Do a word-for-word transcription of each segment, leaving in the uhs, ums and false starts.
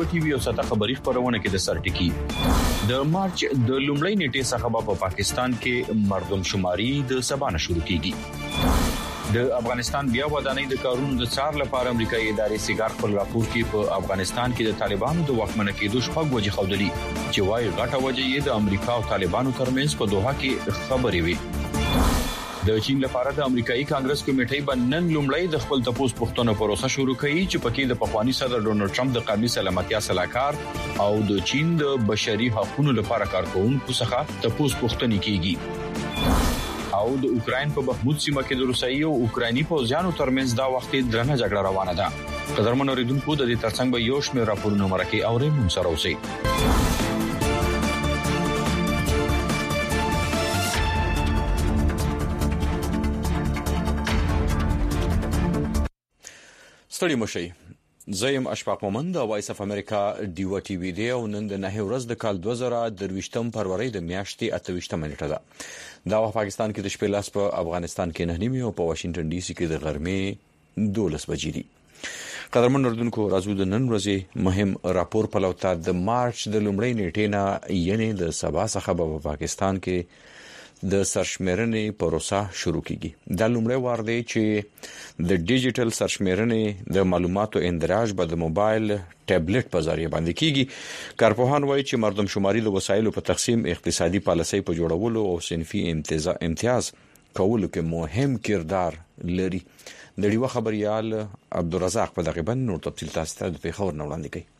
ډیو ټي وی او ستا خبري خبرونه کې د سرټکی د مارچ د لومړۍ نیټې څخه په پاکستان کې مردم شماري د سبانه شروع کیږي. د افغانستان بیا ودانۍ د کارونو د څار لپاره امریکایي ادارې سیګار خپل راپور کې په افغانستان کې د طالبانو د واکمن کېدو شپږ وجې خودلي چې وايي غټه وجه یې د امریکا او طالبانو ترمنځ په دوحه کې خبرې وي. د چین لپاره د امریکایي کانګرس کمیټې بنن لومړی د خپل تپوس پښتنو پروسه شروع کړي چې پکې د پخوانی صدر ډونلډ ټرمپ د قومي سلامتیا صلاحکار او د چین د بشري حقوقو لپاره کارکونکو څخه تپوس پښتني کیږي. او د اوکرين په بخمود سیمه کې د روسي او اوکراني پوځیانو ترمنځ دا وخت درنه جګړه روانه ده. قدرمن اوریدونکو د دې ترڅنګ به یو شمېر راپورونه مرکه او ریم سره اوسئ. ستړي مشي زیم اشفاق مومند د وایس اف امریکا ډیو ټي وی دی او نن د نه ورځ د کال دوه زره درويشتم فروری د میاشتې اته ویشتم نیټه ده. دا په پاکستان کې د شپې لاس په افغانستان کې نه نیمه او په واشنگټن ډي سي کې د غرمې دولس بجې دي. قدرمن اردوونکو راځو د نن ورځې مهم راپور په لوتا د مارچ د لومړۍ نیټې نه یعنی د سبا څخه په پاکستان کې د سرشمېرنې پروسه شروع کیږي. دا لومړی وار دی چې د ډیجیټل سرشمېرنې د معلوماتو اندراج به د موبایل ټابلیټ په ذریعہ باندې کیږي. کارپوهان وایي چې مردم شماري د وسایلو په تقسیم، اقتصادي پالیسۍ په جوړولو او صنفي امتیاز امتیاز کولو کې مهم کردار لري. د ډیو خبريال عبدالرزاق په دغه بند نور تفصیل تاسو ته د پیښور نه وړاندې کوي.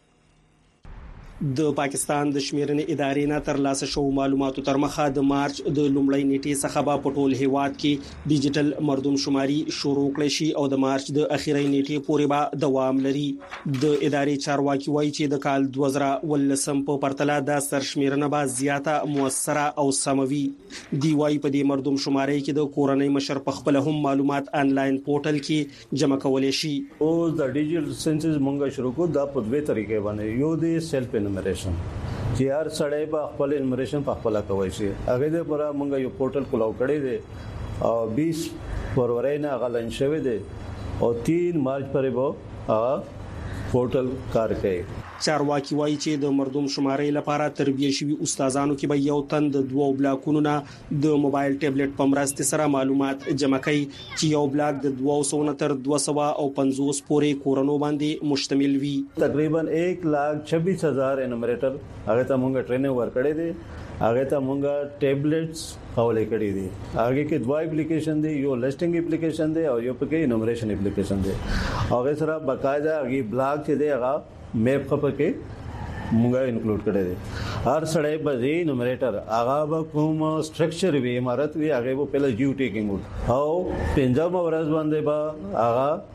د پاکستان د شمیرنې ادارې نه تر لاسه شو معلوماتو تر مخه د مارچ د لومړۍ نیټې څخه به په ټول هیواد کې ډیجیټل مردم شماري شروع کړي شي او د مارچ د اخیری نیټې پورې به دوام لري. د ادارې چارواکي وایي چې د کال دوه زره ولسم په پرتله د سرشمیرنه به زیاته موثره او سموي. دی وايي په دې مردم شماري کې د کورنۍ مشر په خپل هم معلومات انلاین پورټل کې جمع کولای شي. او د ډیجیټل سنسس مونږه شروع کو د په دوه طریقې باندې یو دی سیلف انومریشن چې هر سړی به خپل انومریشن په خپل کوي شي. هغه د پورا مونږ یو پورټل کولاو کړی دی او بیس فروری نه غلن شوی دی او تین مارچ پرې به هغه پورټل کار کوي. چارواکي وایي چې د مردم شماري لپاره تربیه شوی استادانو کې به یو تن د دوو بلاکونو نه د موبایل ټابلیټ په مرسته سره معلومات جمع کوي چې یو بلاک د دوه سوه تر دوه سوه پنځوس پورې کورونو باندې مشتمل وي. تقریبا ایک لاکھ چھبیس ہزار انومریټر هغه ته مونږ ټریننګ ورکړی دی. هغه ته مونږ ټابلیټس حواله کړی دي. هغه کې دوه اپلیکیشن دي، یو لیسټینګ اپلیکیشن دی او یو پکې انومریشن اپلیکیشن دی. هغه سره باقاعده هغه بلاک چې دی هغه میپ خپکه مونږه انکلوډ کړی دی. هر سړی به انومریټر هغه به کوم سټرکچر وی عمارت وی هغه به پهله جیو ټیکینګ او پنځم ورځ باندې به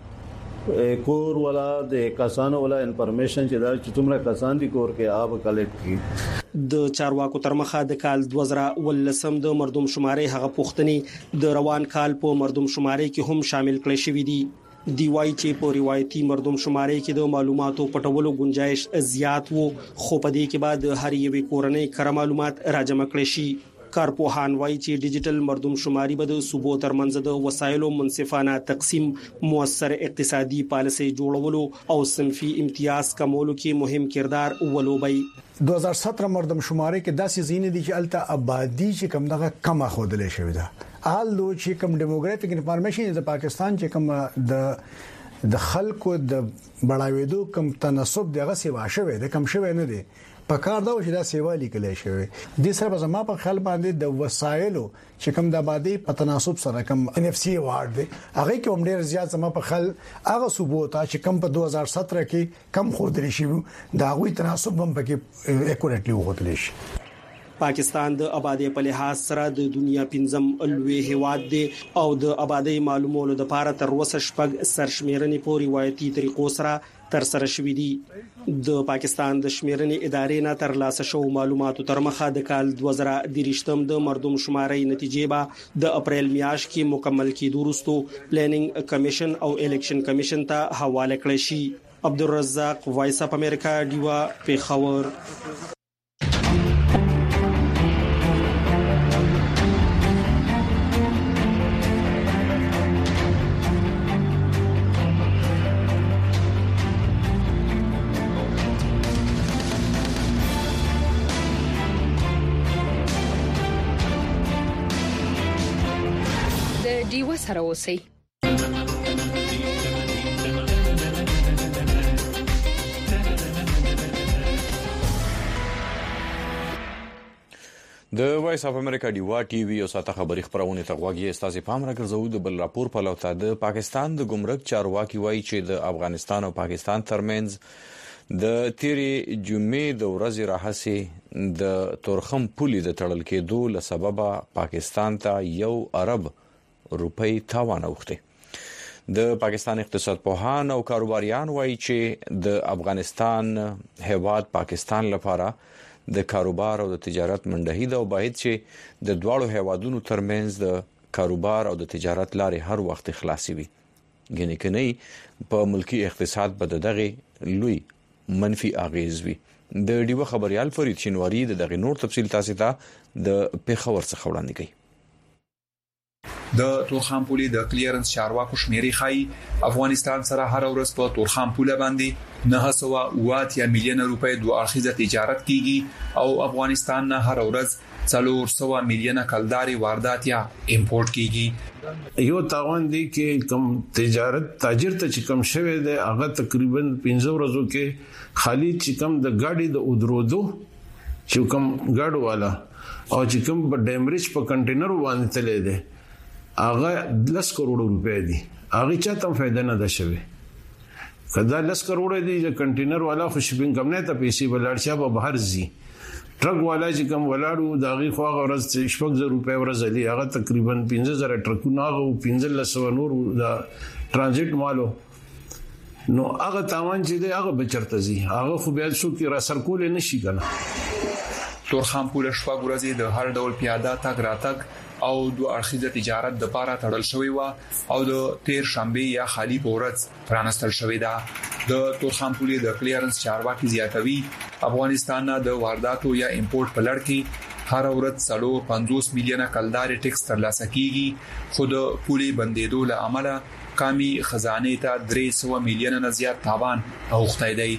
هغه کور ولا د کسانو ولا انفارمیشن چې دا چې څومره کسان دي کور کې هغه کلیکټ کی. د چارواکو تر مخه د کال دوه زره ولسم د مردم شماري هغه پوښتنې د روان کال په مردم شماري کې هم شامل کړي شوې دي. دی وايي چې په روایتي مردم شماري کې د معلوماتو پټولو گنجائش زیات وو خو په دې کې بعد هر یوې کورنۍ کار معلومات راجمع کړي شي. کارپوهان وایي چې ډیجیټل مردم شماري به د صوبو ترمنځ د وسایلو منصفانه تقسیم، موثر اقتصادي پالیسۍ جوړولو او صنفي امتیاز کمولو کې مهم کردار ولوبي. دوه هزار سطر مردم شماري کې داسې زینې دي چې الته آبادی چې کم دغه کمه خودلې شوې ده. حال لو چې کم ډیموګرافیک انفارمیشن د پاکستان چې کم د د خلکو د بڑاوېدو کم تناسب دغه سیوا شوی د کم شوی نه دی. په کار دا چې دا سیوا لیکل شوی د سره زما په خل باندې د وسایلو چې کم د آبادی په تناسب سره کم ان اف سی وارد دی هغه کې هم ډیر زیات زما په خل هغه ثبوت چې کم په دوه هزار ستر کې کم خودري شي دا غوي تناسب هم پکې اکوریټلی وغوتل شي. پاکستان د آبادی په لحاظ سره د دنیا پنځم لوی هیواد دی او د آبادی معلومولو د لپاره تر اوسه شپږ سرشمیرنې په روایتي طریقو سره تر سره شوې دي. د پاکستان د شمیرنې ادارې نه تر لاسه شو معلوماتو تر مخه د کال دوه زره دریشتم د مردم شماري نتیجې به د اپریل میاشت کې مکمل کیدو وروسته پلانینګ کمیشن او الیکشن کمیشن ته حواله کړی شي. عبدالرزاق وایس اف امریکا ډیوا پیښور. ډیوه سره اوسئ. د وایس اف امریکا ډیوا ټي وي او ساته خبري خبرونه ته غوږی استاسي پام راګرځو. د بل راپور په لور ته د پاکستان د ګمرک چارواکي وایي چې د افغانستان او پاکستان ترمنځ د تیری جمعې د ورځې راهسي د تورخم پولي د تړل کېدو له سببه پاکستان ته یو ارب روپۍ تاوان اوخته. د پاکستان اقتصاد پوهان او کاروباریان وایي چې د افغانستان هیواد پاکستان لپاره د کاروبار او د تجارت منډهید او باید چې د دواړو هیوادونو ترمنځ د کاروبار او د تجارت لارې هر وخت خلاصي وي. ګنې کني په ملکی اقتصاد بد دغه لوی منفي اغیز وي. د ډیوه خبريال فرید شینواری دغه نور تفصیل تاسو ته د پیښور څخه وړاندې کوي. د تورخم پولي د کلیرنس چارواکو شمیرې خای افغانستان سره هر ورځ په تورخم پوله باندې نه سوا واټ یا میلیون روپۍ دوه اړخیزه تجارت کیږي او افغانستان نه هر ورځ څلور سوا میلیون کلداري واردات یا امپورټ کیږي. یو تاوان دی کې کم تجارت تاجر ته چې کم شوه دی هغه تقریبا پنځه ورځو کې خالی چې کم د گاډي د ودرودو چې کم گاډو والا او چې کم په ډیمریج په کنټینر باندې تللی دی هغه لس کروڑ روپے دي. هغه چاته فائدہ نه ده شوی. کدا لس کروڑ دي چې کنټینر والا خو شپین کم نه ته پیسې بلارشا به بهر زی ټرک والا چې کم ولاړو داغي خو هغه ورځ شپږ زره روپے ورځ دی هغه تقریبا پنځه زره ټرکونه او پنځه لس نور دا ترانزیت مالو نو هغه تاوان چې دی هغه بچرته زی هغه خو بیا څو کې را سر کول نه شي کنه. تورخم پوله شپږ ورځې د هر ډول پیاده تګ راتګ او دوه اړخیزه تجارت د پاره تړل شوی و او د تیر شنبه یا خالی پورز پرانستل شوی دا. د تورخم پولي د کلیرنس چارواکي زیاتوي افغانستان نه د وارداتو یا امپورټ په لړ کې هر ورځ څلور پنځوس میلیونه کلداري ټیکس ترلاسه کیږي. خو د پولي بندیدو له امله قومي خزانه ته درې سوه میلیونه نه زیات تاوان اوخته دی.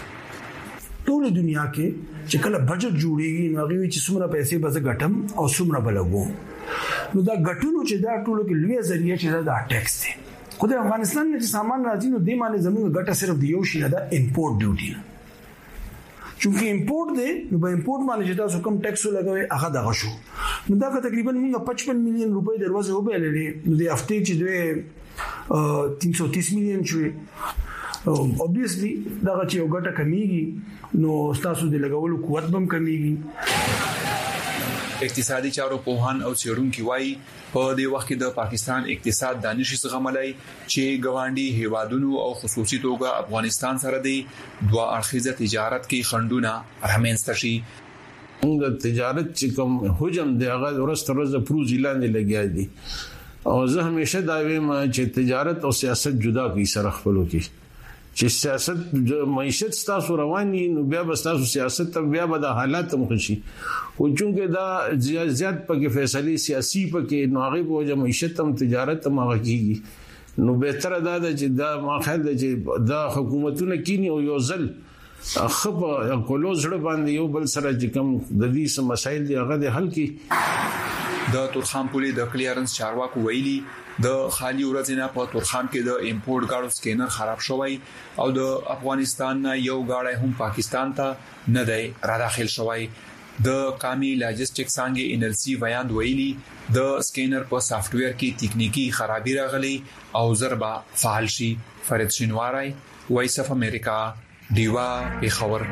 ټول دنیا کې چې کله بجټ جوړیږي نو هغه چې څومره پیسې به غټم او څومره بلګو نو دا غټونو چې دا ټولو کې لوی ذریعہ چې دا ټیکس دی. خو د افغانستان نه چې سامان راځي نو د معنی زموږ غټه صرف د یو شي دا امپورټ ډیوټي چونکه امپورټ دی نو په امپورټ باندې چې تاسو کوم ټیکس لګوي هغه دغه شو نو دا تقریبا موږ پچپن میلیون روپۍ دروازه وبېلې نو د هفته چې دوی تین سو تیس میلیون شوی obviously دا چې یو غټه کمیږي نو تاسو د لګولو قوت بم کمیږي. اقتصادي چارو پوهان او څېړونکو وایي په دې وخت کې د پاکستان اقتصاد دانشي زغملای چې ګوانډي هیوادونو او خصوصي توګه افغانستان سره د دوه اړخیزه تجارت کې خندونه رامنځته شي. د تجارت چې کوم حجم دی هغه ورسته ورځ پروز اعلان لګیا دي او زه همیشه دا وایم چې تجارت او سیاست جدا کی سره خپلو کې چې سیاست معیشت تاسو رواني نو بیا به تاسو سیاست ته بیا به د حالات مخشي او چونکه دا زیات پکې فیصله سیاسي پکې نو هغه په وجه معیشت هم تجارت هم هغه کیږي نو به تر دا چې دا ما خیال دی چې دا حکومتونه کینی او یو ځل خپ کولو زړه باندې یو بل سره چې کوم د دې سم مسایل دی هغه د حل کی. د تورخم پولي د کلیرنس چارواکو ویلي د خالی ورځې نه په تورخم کې د امپورټ گاډو سکینر خراب شوی او د افغانستان نه یو گاډی هم پاکستان ته نه دی را داخل شوی. د قومي لاجستیک څنګه انرژي ویاند ویلي د سکینر په سافټ ویر کې تکنیکی خرابي راغلي او ضربه فعال شي. فرید شینواری وایس اف امریکا ډیوا پیښور.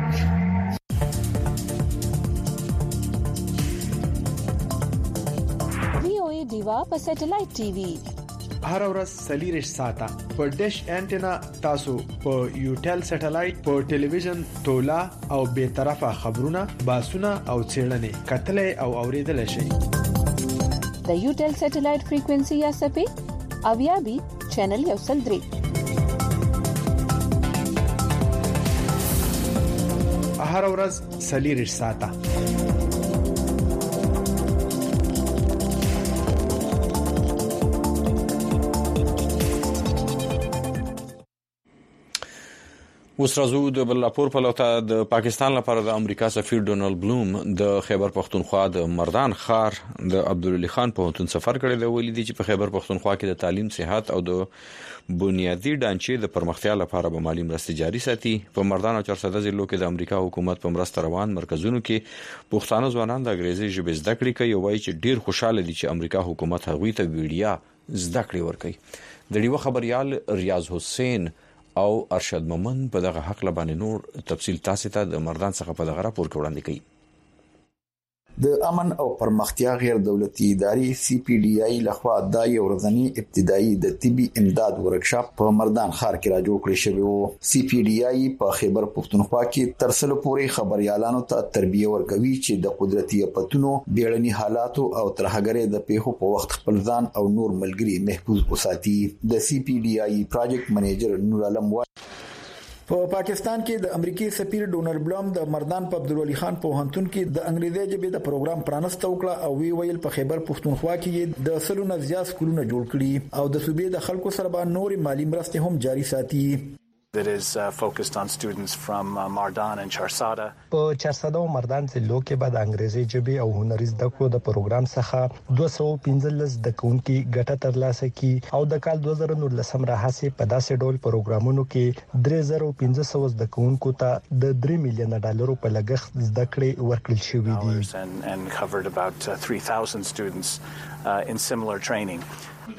دیوا په سټلایټ ټي وي هر ورځ سلیریش ساته په ډیش انټینا تاسو په یوټل سټلایټ په ټلویزیون تولا او به طرفه خبرونه باسونه او چیرنې کتلې او اوریدل شي. د یوټل سټلایټ فریکوئنسي یا سپې اویا بي چینل یو سل درې هر ورځ سلیریش ساته. اوس راځو د بل راپور په لور د پاکستان لپاره د امریکا سفیر ډونالد بلوم د خیبر پختونخوا د مردان ښار د عبدالعلی خان پوهنتون سفر کړی دی. ویلي دي چې په خیبر پختونخوا کې د تعلیم، صحت او د بنیادی ډانچې د پرمختیا لپاره به مالی مرستې جاري ساتي. په مردان او چارسده ضلعو کې د امریکا حکومت په مرسته روان مرکزونو کې پښتانه ځوانان د انګریزي ژبې زده کړې کوي. وایي چې ډیر خوشاله دي چې امریکا حکومت هغوی ته ویډیا زده کړې ورکوي. د ډیوه خبريال ریاض حسین او ارشد مومن په دغه حق لبانې نور تفصیل تاسو ته د مردان څخه په دغه راپور کې وړاندې کړي. د امن او پرمختیا غیر دولتي ادارې سی پی ډی آی لخوا د یو ورځنی ابتدایي د طبي امداد ورکشاپ په مردان ښار کې را جوړ کړی شوی وو. سی پی ډی آی په خیبر پختونخوا کې تر څلو پورې خبريالانو ته تربیه ورکوي چې د قدرتي اپتونو، بیړني حالاتو او ترهګرۍ د پیښو په وخت خپل ځان او نور ملګري محفوظ وساتي. د سی پی ډی آی پروجیکټ منیجر نور عالم په پاکستان کې د امریکای سفیر ډونالد بلوم د مردان په عبدالعلی خان پوهنتون کې د انګریزي ژبې د پروګرام پرانسته وکړه او وی ویل په خیبر پختونخوا کې د سلونه زیات سکولونه جوړ کړي او د صوبې د خلکو سره به نور مالی مرستې هم جاري ساتي. that is uh, focused on students from uh, Mardan and Charsada. په چارسده او مردان ضلعو کې به د انګریزي ژبې او هنري زده کړو د پروګرام څخه دوه سوه پنځلس د کونکي ګټه ترلاسه کی او د کال دوه زره نولس راهسي په داسې ډول پروګرامونو کې درې زره پنځه سوه د کونکو ته د درې میلیون ډالرو په لګښت زده کړې ورکړل شوې دي. and, and covered about uh, three thousand students uh, in similar training.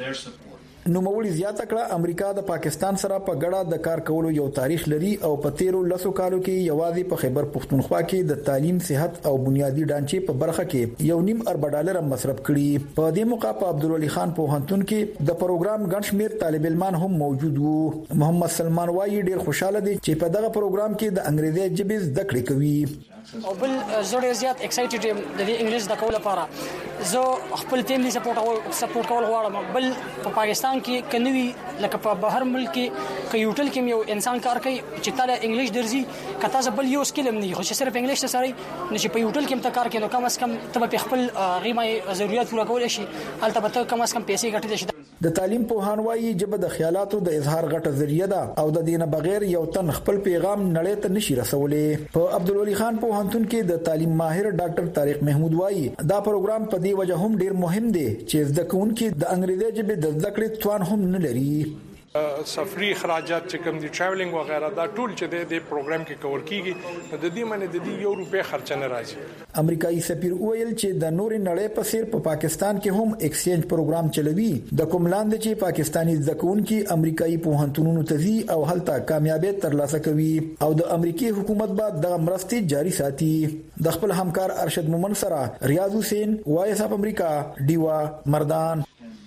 نو مولي زیاته کړه امریکا د پاکستان سره په ګډه د کار کولو یو تاریخ لري او په تیرو لسو کالو کې یوازې په خیبر پختونخوا کې د تعلیم، صحت او بنیادی ډانچې په برخه کې یو نیم ارب ډالر مصرف کړي. په دې موقع په عبدالعلی خان پوهنتون کې د پروګرام ګڼ شمېر طالب علمان هم موجود وو. محمد سلمان وایي ډیر خوشاله دي چې په دغه پروګرام کې د انګریزي ژبې زده کړې کوي او بل زړه زیات ایکسایټډ یم د دې انګلیش د کول لپاره. زه خپل ټیم دې سپورټ او سپورټ کول غواړم. بل په پاکستان کې کنوي لکه په بهر ملک کې کې یو ټل کې یو انسان کار کوي چې تعالی انګلیش درځي کته ز بل یو سکیل هم نه خو چې صرف انګلیش سره نشي په یو ټل کې کار کوي نو کم از کم ته په خپل غیمه ضرورت پوره کول شي البته به کم از کم پیسې ګټل شي. د تعلیم پوهان وایي جبه د خیالاتو د اظهار غټه ذریعہ ده او د دینه بغیر یو تن خپل پیغام نړۍ ته نشي رسولې. په عبدالعلی خان پوهنتون کې د تعلیم ماهر ډاکټر طارق محمود وایي دا پروګرام په دې وجه هم ډیر مهم دی چې زده کوونکي د انګریزي ژبې د زده کړې توان هم نه لري. سفري اخراجات چې کوم دي ټریولینګ وغیرہ دا ټول چې د دې پروګرام کې کور کیږي د دې باندې د دې یو روپے خرچ نه راځي. امریکایي سفیر ویل چې د نور نړۍ په سیر په پاکستان کې هم ایکسچینج پروګرام چلوي. د کوم لاندې چې پاکستانی ځکونکي امریکایي پوهنتونونو ته ځي او هلته کامیابیت ترلاسه کوي او د امریکای حکومت به د مرستې جاري ساتي. د خپل همکار ارشد مومن سره ریاض حسین وایس اف امریکا ډیوا مردان.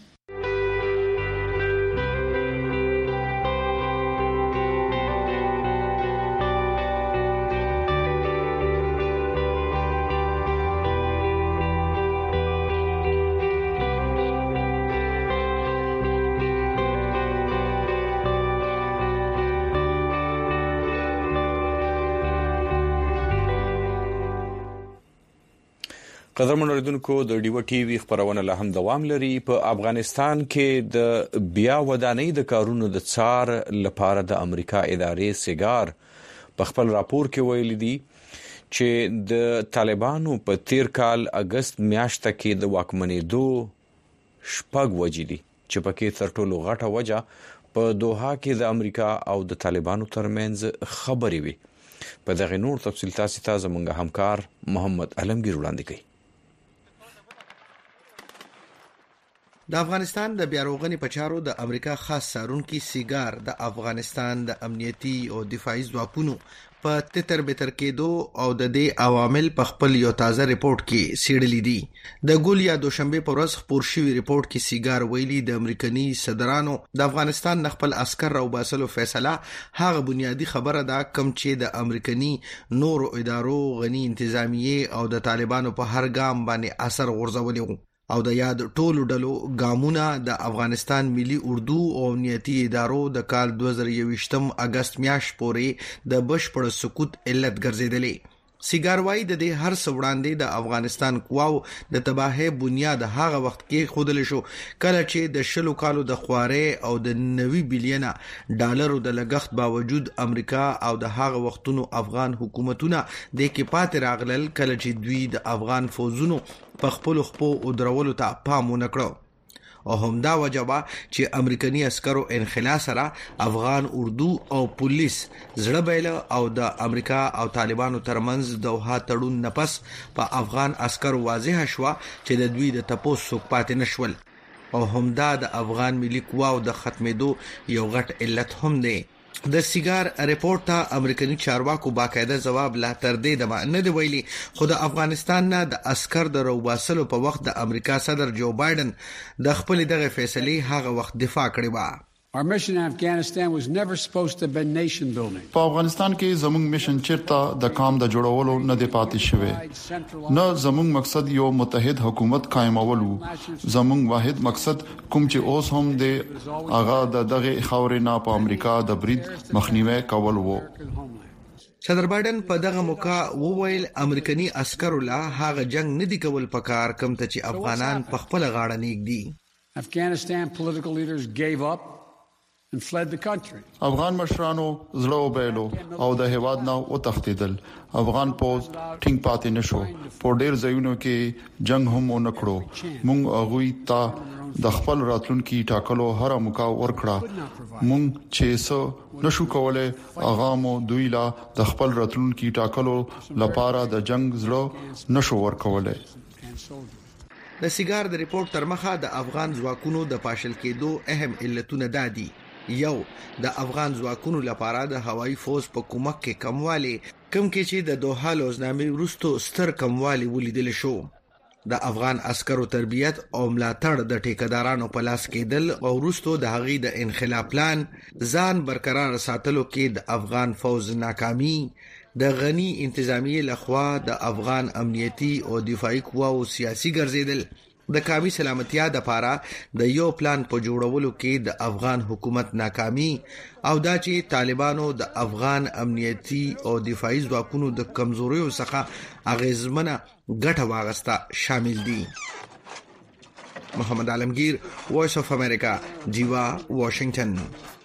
قدرمن اوریدونکو د ډیو ټي وی خبرونه له هم دوام لري. په افغانستان کې د بیا ودانۍ د کارونو د څار لپاره د امریکا ادارې سیګار په خپل راپور کې ویلي دي چې د طالبانو په تیر کال اگست میاشت کې د واکمنېدو شپږ وجې دي چې پکې تر ټولو غټه وجه په دوحه کې د امریکا او د طالبانو ترمنځ خبرې وي. په دغه نور تفصیل تاسو ته زموږ همکار محمد علمگیر وړاندې کوي. د افغانستان د بیاروغنې په چارو د امریکا خاص څارونکي سیګار د افغانستان د امنیتي او دفاعي ځواکونو په تتر بتر کېدو او د دې عوامل په خپل یو تازه ریپورت کې سیړلې دي. د ګول یا دوشنبه په ورځ خبر شوی ریپورت کې سیګار ویلي د امریکایي صدرانو د افغانستان خپل عسكر او باسلو فیصله هغه بنیادی خبره ده کوم چې د امریکایي نورو ادارو غني انتظامیه او د طالبانو په هر ګام باندې اثر غورځولي وو او د یاد ټولو ډلو ګامونه د افغانستان ملي اردو او امنیتي ادارو د کال دوه زره یوویشتم اگست میاشت پورې د بشپړ سقوط علت ګرځیدلې. سیګاروي د دې هر څه وړاندې د افغانستان قواو د تباہي بنیاد هغه وخت کې خودل شو کله چې د شلو کالو د خواري او د نوي بلینه ډالرو د لګښت باوجود امریکا او د هغه وختونو افغان حکومتونه د کې پات راغلل کله چې دوی د افغان فوزونو په خپل خپو او درولو ته پام ونکړو او همدا وجبه چې امریکایي عسکرو انخلا سره افغان اردو او پولیس زړه بیل او د امریکا او طالبانو ترمنځ دوحه تړون نفس په افغان عسکرو واضح شو چې د دوی د تپوس پاتې نشول او همدا د افغان ملي قواو د ختمېدو یو غټ علت هم دی د سیګار ریپورت ته امریکایي چارواکو باقاعده جواب لا تر دې د نه دی ویلي خو د افغانستان نه د عسكر د روباسلو په وخت د امریکا صدر جو بایدن د خپل دغه فیصله هغه وخت دفاع کړې و Our mission in Afghanistan was never supposed to have been nation building. په افغانستان کې زموږ میشن چیرته د کام د جوړولو نه دی پاتې شوی نه زموږ مقصد یو متحد حکومت قائمول وو زموږ واحد مقصد کوم چې اوس هم د اغا د دغه خاورې نه په امریکا د برید مخنیوي کول وو صدر بایدن په دغه موقع وویل امریکایي عسکرو لا هغه جنگ نه دی کول پکار کم ته چې افغانان په خپل غاړه نېږدي Afghanistan political leaders gave up and fled the country. افغان مشرانو زړه وبېلو او د هواد نه وتښتیدل افغان پوز ټینګ پاتې نشو په ډېر ځایونو کې جنگ هم ونکړو مونږ هغه ته د خپل راتلونکي ټاکلو هر موقع ورکړه مونږ چې څو نشو کولای هغه مو دوی لا د خپل راتلونکي ټاکلو لپاره د جنگ زړه نشو ورکولای د سیګار د ریپورت تر مخه د افغان ځواکونو د پاشل کېدو اهم علتونه دادي یو د افغان ځواکونو لپاره د هوایي فوج په کومک کې کموالی کم کې چې د دوحه لوزنامې وروسته ستر کموالی ولیدل شو د افغان عسکرو تربیت او ملاتړ د ټیکدارانو په لاس کېدل او وروسته د هغې د انخلا پلان ځان برقرار ساتلو کې د افغان فوج ناکامي د غنی انتظامی لخوا د افغان امنیتی او دفاعي قواو سیاسي ګرځیدل د کامي سلامتیا د پاره د یو پلان په جوړولو کې د افغان حکومت ناکامي او دا چې طالبانو د افغان امنیتی او دفاعي ځواکونو د کمزوریو څخه اغیزمنه ګټه واغسته شامل دي محمد عالمگیر وایس اف امریکا جیوا واشنگټن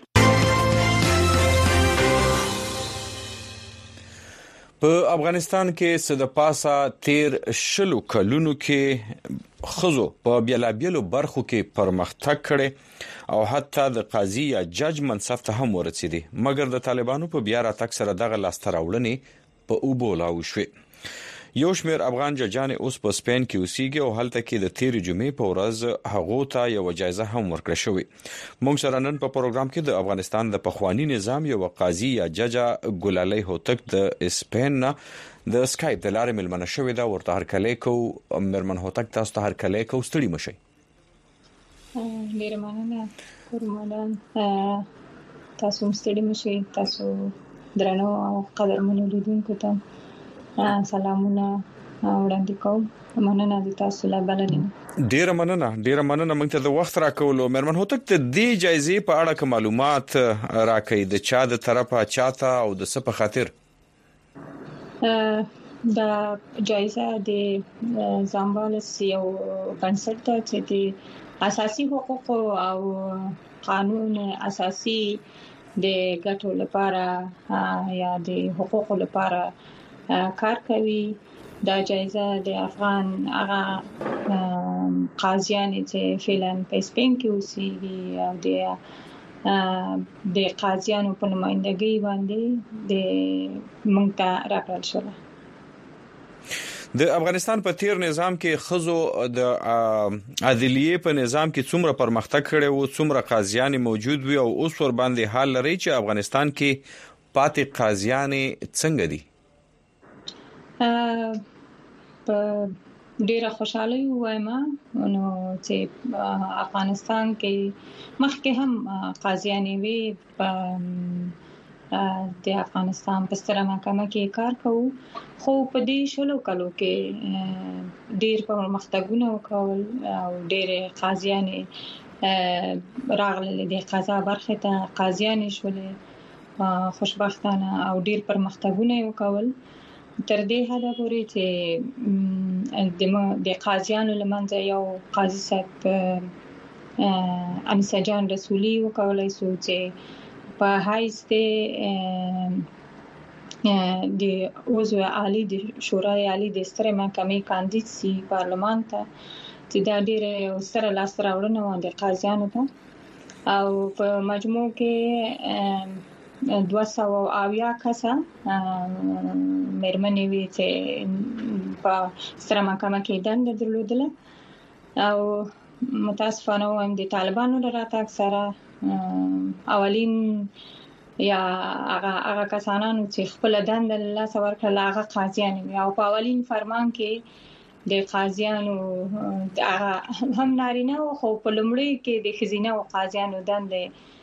په افغانستان کې صد پاسه تیر شلو کلونو کې خزو په بیلابیلو برخو کې پرمختګ کړي او حتی د قاضي یا جج منصب ته هم ورسېدي مګر د طالبانو په بیا راتګ سره دغه لاستراوړنې په اوبو لاو شوې یو شمېر افغان ججان اوس په سپین کې اوسېږي او هلته کې د تیر جمعې په ورځ هغه ته یو جایزه هم ورکړه شوې موږ سره نن په پروګرام کې د افغانستان د پخوانی نظام یو قاضي یا جج ګلالي هوتک د سپین نه د سکایپ د لارې ملمنه شوې دا ورته هرکلی کو مرمن هوتک تاسو ته هرکلی کو ستړي مشي ډیر مننه قربان تاسو ستړي مشي تاسو درنو او قدرمنو لیدونکو ته سلامونه وړاندې کوم مننه د تاسو له بلنې ډیر مننه ډیر مننه موږ ته د وخت راکولو مرمن هوتک ته د جایزې په اړه معلومات راکې د چا د طرفه چاته او د څه په خاطر دا جایزه د زامبالس یو بنسټ چې د اساسي حقوق او قانون اساسي د ګټو لپاره یا د حقوقو لپاره کار کوي دا جایزه د افغان هغه قاضیان چې فعلاً په سپین کې اوسېږي او د د قاضیانو په نمائندګۍ باندې د مونږ ته راکړل شوی د افغانستان په تیر نظام کې خزو د عدلیه په نظام کې څومره پرمختګ کړي وو څومره قاضیان موجود وي او اوس ور باندې حال لري چې افغانستان کې پاتې قاضیان څنګه دي په ډیره خوشاله وایم نو چې افغانستان کې مخکې هم قاضیان وي په د افغانستان په ستره محکمه کې کار کوو خو په دې شلو کلو کې ډیر پرمختګونه وکول او ډیر قاضیان راغلي د قضا برخه ته قاضیان شول خوشبختانه او ډیر پرمختګونه وکول تر دې حدا پورې چې د د قاضیانو لمنځه یو قاضي صاحب انسجان رسولي وکولای شو چې په هایس د د عضو عالی د شورای عالی د ستره محکمې کاندید سي پارلمان ته چې دا ډېر ستره لاس راوړنه و د قاضیانو ته او په مجموع کې دوه سوه اویا کسه مېرمنې وي چې په ستره محکمه کې دنده درلودله او متاسفانه وایم د طالبانو له راتګ سره اولین یا هغه هغه کسانو چې خپل دنده له لاس ورکړل هغه قاضیان او په اولین فرمان کې د قاضیانو هغه هم نارینه او خو په لومړي کې د خزینه او قاضیانو دنده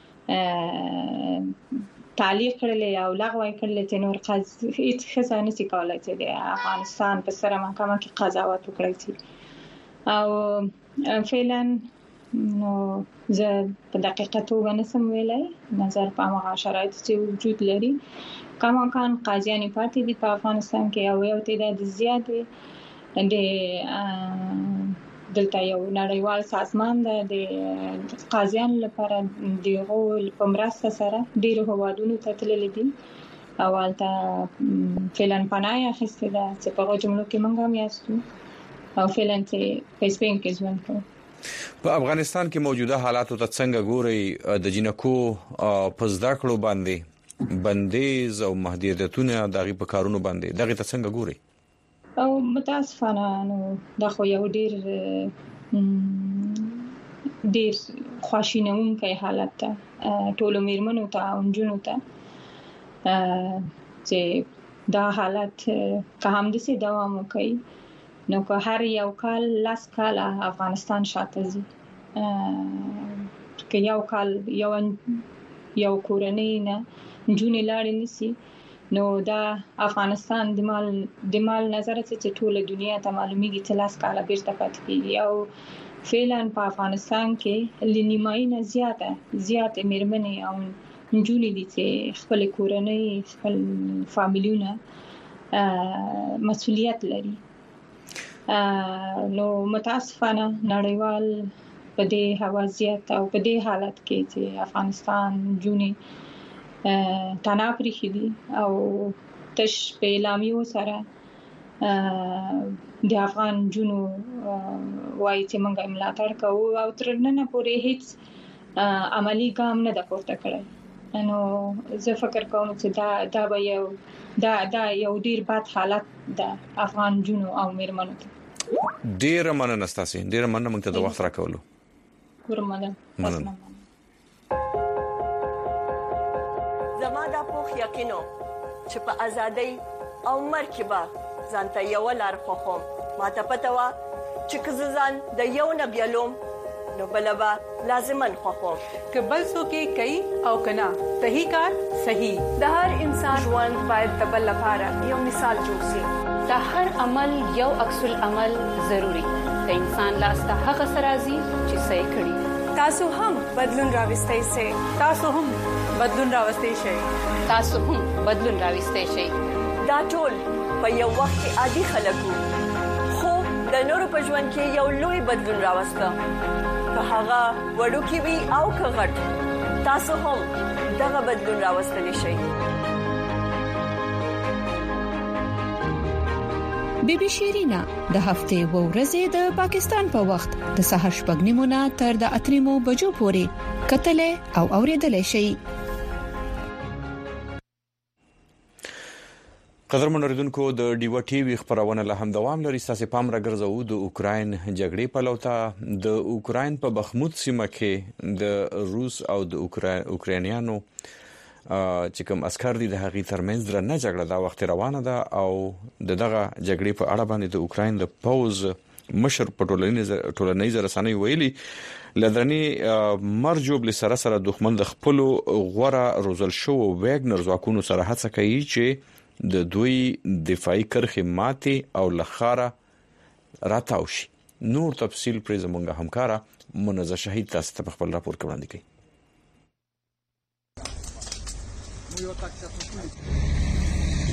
تعلیق کړل او لغوه کړل چې نور قاضي هیڅ خزانه سي کولای چې د افغانستان په سره محکمه کې قضاوت وکړي او فعلا نو زه په دقیقه توګه نسم ویلای نظر په هغه شرایط چې وجود لري کوم کان قاضیان پاتې دي په افغانستان کې او یو تعداد زیات دی د دلته یو نړیوال سازمان د قاضیان لپاره دغه په مرسته سره ډیرو هوادونو ته تللي دي او البته فعلا پناه اخیسته ده چې په جملو کې مونږ هم یاستو او فعلا چې په سپین کې ځوان کوو په افغانستان کې موجوده حالاتو ته څنګه ګوري د جنکو په زده کړو باندې بندیز او محدودیتونه دغه په کارونو باندې دغه ته څنګه ګوري او متاسفانه نو دا خو یو ډیر ډیر خواشینونکی حالت ده ټولو میرمنو ته او نجونو ته چې دا حالت که هم د سي دوام کوي نو که هر یو کال لاس کال افغانستان شاته ځي که یو کال یو یو کورنۍ نه جونې لاړې نسی نو دا افغانستان د مال د مال نظر چې ټوله دنیا ته معلومیږي چې لاس کال بیرته پاتې کیږي او فعلا په افغانستان کې لنیمای نه زیاته زیاته میرمنې او جونې دي چې خپل کورنۍ خپل فامیلیونه مسؤلیت لري نو متاسفانه نړیوال په دې حوازیت او په دې حالت کې چې افغانستان جونې تناپری خېدي او تش په اعلامیو سره د افغان جنو وایي چې موږ ملاتړ کوو او تر نن پورې هیڅ عملی ګام نه د پورته کړی نو زه فکر کوم چې دا دا به یو دا دا یو ډیر بد حالت د افغان جنو او میرمنو ته ډیر مننه ستاسو ډیر مننه موږ ته د وخت راکولو ګورمنه مننه زما دا پوخ یقینو چې په ازادۍ او مرکبه ځانته یو لار خوخم ما ته پته و چې کززان د یو نبیلوم نو بلبا لازمن خوخم که بل څوک کوي او کنا صحیح کار صحیح د هر انسان ژوند باید د بل لپاره یو مثال جوړ شي د هر عمل یو عکس العمل ضروری د انسان لاس ته هغه سرازي چې صحیح کړي تاسو هم بدلون راوستئ سي تاسو هم بدلون راوستئ شئ تاسو هم بدلون راوستئ شئ دا ټول په یو وخت کې عادي خلکو خو د نورو په ژوند کې یو لوی بدلون راوسته که هغه وړو کې وي او که غټ تاسو هم دغه بدلون راوستلی شئ بی بی شیرینا د هفته و ورځې د پاکستان په وخت د سحر شپږ نیمو نه تر د اتریمو بجو پورې کتلې او اوریدلې شي قدرمن اوریدونکو د ډیو ټي وی خبرونه له هم دوام لري ساسې پام راګرځو د اوکرين جګړې په لوتا د اوکرين په بخمود سیمه کې د روس او د اوکرانیانو چې کوم عسكر دي د هغې ترمنځ درنه جګړه دا وخت روانه ده او دغه جګړې په اړه باندې د اوکرين د پوز مشر په ټولنیز رسنۍ ویلي لدرني مرجوب لسره سره دښمن د خپل غوړه روزل شو وګنر ځواکونو سره هڅه کوي چې د دوی دفاعي کرخه ماتي او لخاره راتاوشي نور تفصيل پر زمونږه همکارا منزه شهید تاسو ته خپل راپور وړاندې کړي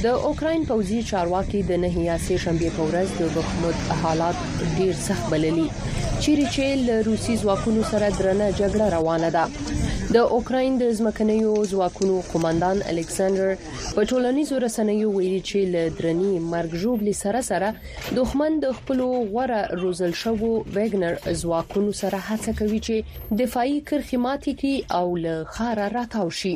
د اوکراین پوځي چارواکي د نهه سه شنبه په ورځ د بخمود حالات ډیر سخت بللي چیرې چې له روسي ځواکونو سره درنه جګړه روانه ده د اوکراین د ځمکنیو ځواکونو قوماندان الکساندر په ټولنیزو رسنیو ویلي چې له درنی مرګ ژوبل سره سره دښمن د خپل غوړه روزل شوو ویګنر ځواکونو سره هڅه کوي چې دفاعي کرښې ماتې کړي او له خاره راتاو شي.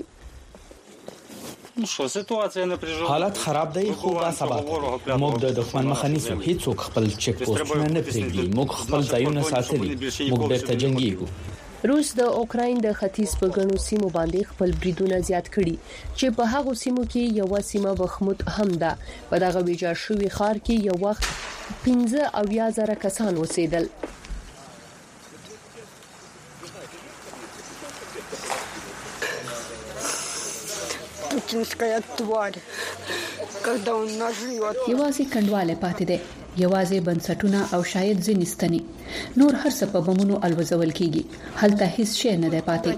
حالت خراب دی خو دا سبب موږ د دښمن مخه نیسو هیڅوک خپل چک پوسټونه نه پرېږدي موږ خپل ځایونه ساتلي موږ بیرته جنگيږو. روس د اوکراین د ختیځ په ګڼو سیمو باندې خپل بریدونه زیات کړي چې په هغو سیمو کې یو سیمه بخمود هم ده په دغه ویجاړ شوی ښار کې یو وخت پنځه اویا زره کسان اوسېدل. یوازې کندواله پاتې ده یوازې بنسټونه او شاید ځینې ستنې نور هر څه په بمونو الوزول کیږي هلته هیڅ شی نه ده پاتې.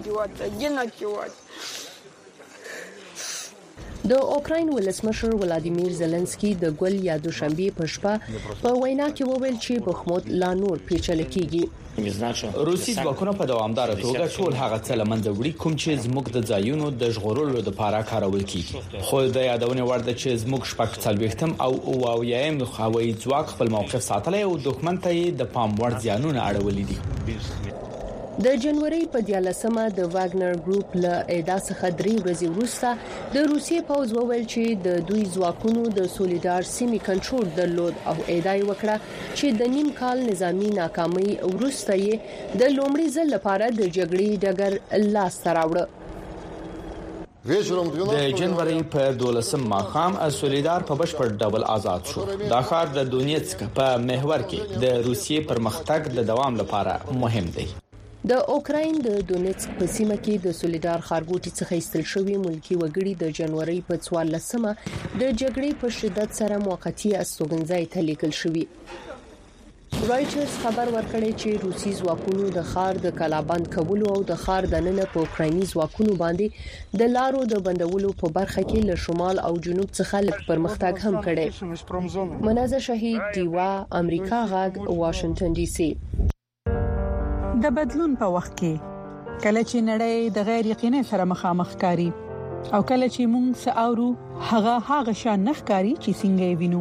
د اوکراین ولسمشر ولادیمیر زيلنسکي د ګل یا دوشنبه په شپه په وینا کې وویل چې بخمود لا نور پیچل کیږي. روسي ځواکونه په دوامدار توګه ټول هغه څه لمنځه وړي کوم چې زموږ د ځایونو د ژغورلو لپاره کارول کیږي خو د یادونه وړ ده چې زموږ شپږ څلويختم او اووایم هوایي ځواک خپل موقف ساتلی او دښمن ته د پام وړ ځانونه اړولې دي. د جنوري په دیالسمه د واګنر ګروپ له اعدا څخه درې ورځې وروسته د روسیې پوځ وویل چې د دوی ځواکونو د سولیدار سیمې کنټرول درلود او اعدا وکړه چې د نیم کال نظامی ناکامۍ وروسته یې د لومړي ځل لپاره د جګړې ډګر لاس ته راوړ. د جنوري په دولسم ماښام سولیدار په بشپړ ډول آزاد شو. دا ښار د دونیتسک په محور کې د روسیې پرمختګ د دوام لپاره مهم دی. د اوکراین د دونیتسک په سیمه کې د سولیدار خارګوټي څخه ایستل شوی ملکی وګړي د جنوري په څوارلسمه د جګړې په شدت سره موقتی استوګنځای ته لیکل شوی. رایټرز خبر ورکړی چې روسي ځواکونو د خار د کلابند کولو او د خار د نن په اوکرایني ځواکونو باندې د لارو د بندولو په برخه کې له شمال او جنوب څخه لږ پرمختګ هم کړی. منازه شهید دیوا امریکا غاګ واشنگټن ډي سي. د بدلون په وخت کې کله چې نړۍ د غیر یقیني سره مخامخ کاری او کله چې موږ ساورو هغه هغه شان نخکاری چې څنګه وینو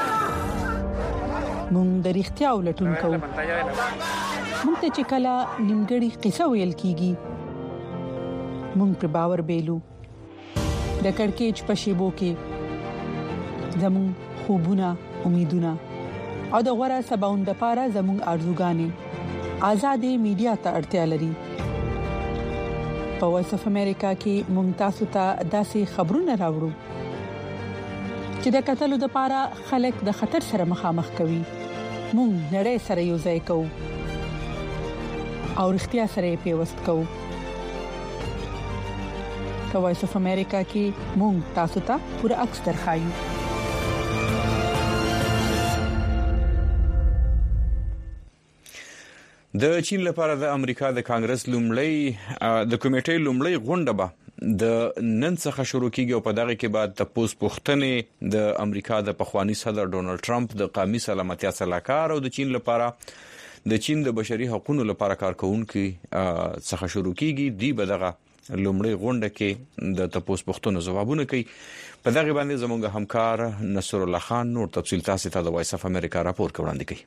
موږ د اړتیا ولټون کوو موږ ته چې کله نیمګړی قصه ویل کیږي موږ پر باور بیلو د کڑکېچ په شیبو کې زموږ خوبونه امیدونه او د غوړه سباوند لپاره زموږ ارزوګانې آزادې میډیا ته اړتیا لري. په وایس اف امریکا کې موږ تاسو ته داسې خبرونه راوړو چې د قتل لپاره خلک د خطر سره مخامخ کوي. موږ نړۍ سره یو ځای کوو او اړتیا سره پیوست کوو. په وایس اف امریکا کې موږ تاسو ته پوره عکس درخایو. د چین لپاره د امریکا د کانګرس لومړی د کمیټې لومړی غونډه به د نن څخه شروع کیږي او په دغه کې بعد د پوس پوښتنې د امریکا د پخوانی صدر ډونالد ټرمپ د قومي سلامتیا صلاحکار او د چین لپاره د چین د بشري حقوقو لپاره کارکونکو څخه شروع کیږي. دی به دغه لومړی غونډه کې د تاسو پوښتنو ځوابونه کوي. په دغه باندې زموږ همکار نصر الله خان نور تفصیل تاسو ته د وایس اف امریکا راپور وړاندې کوي.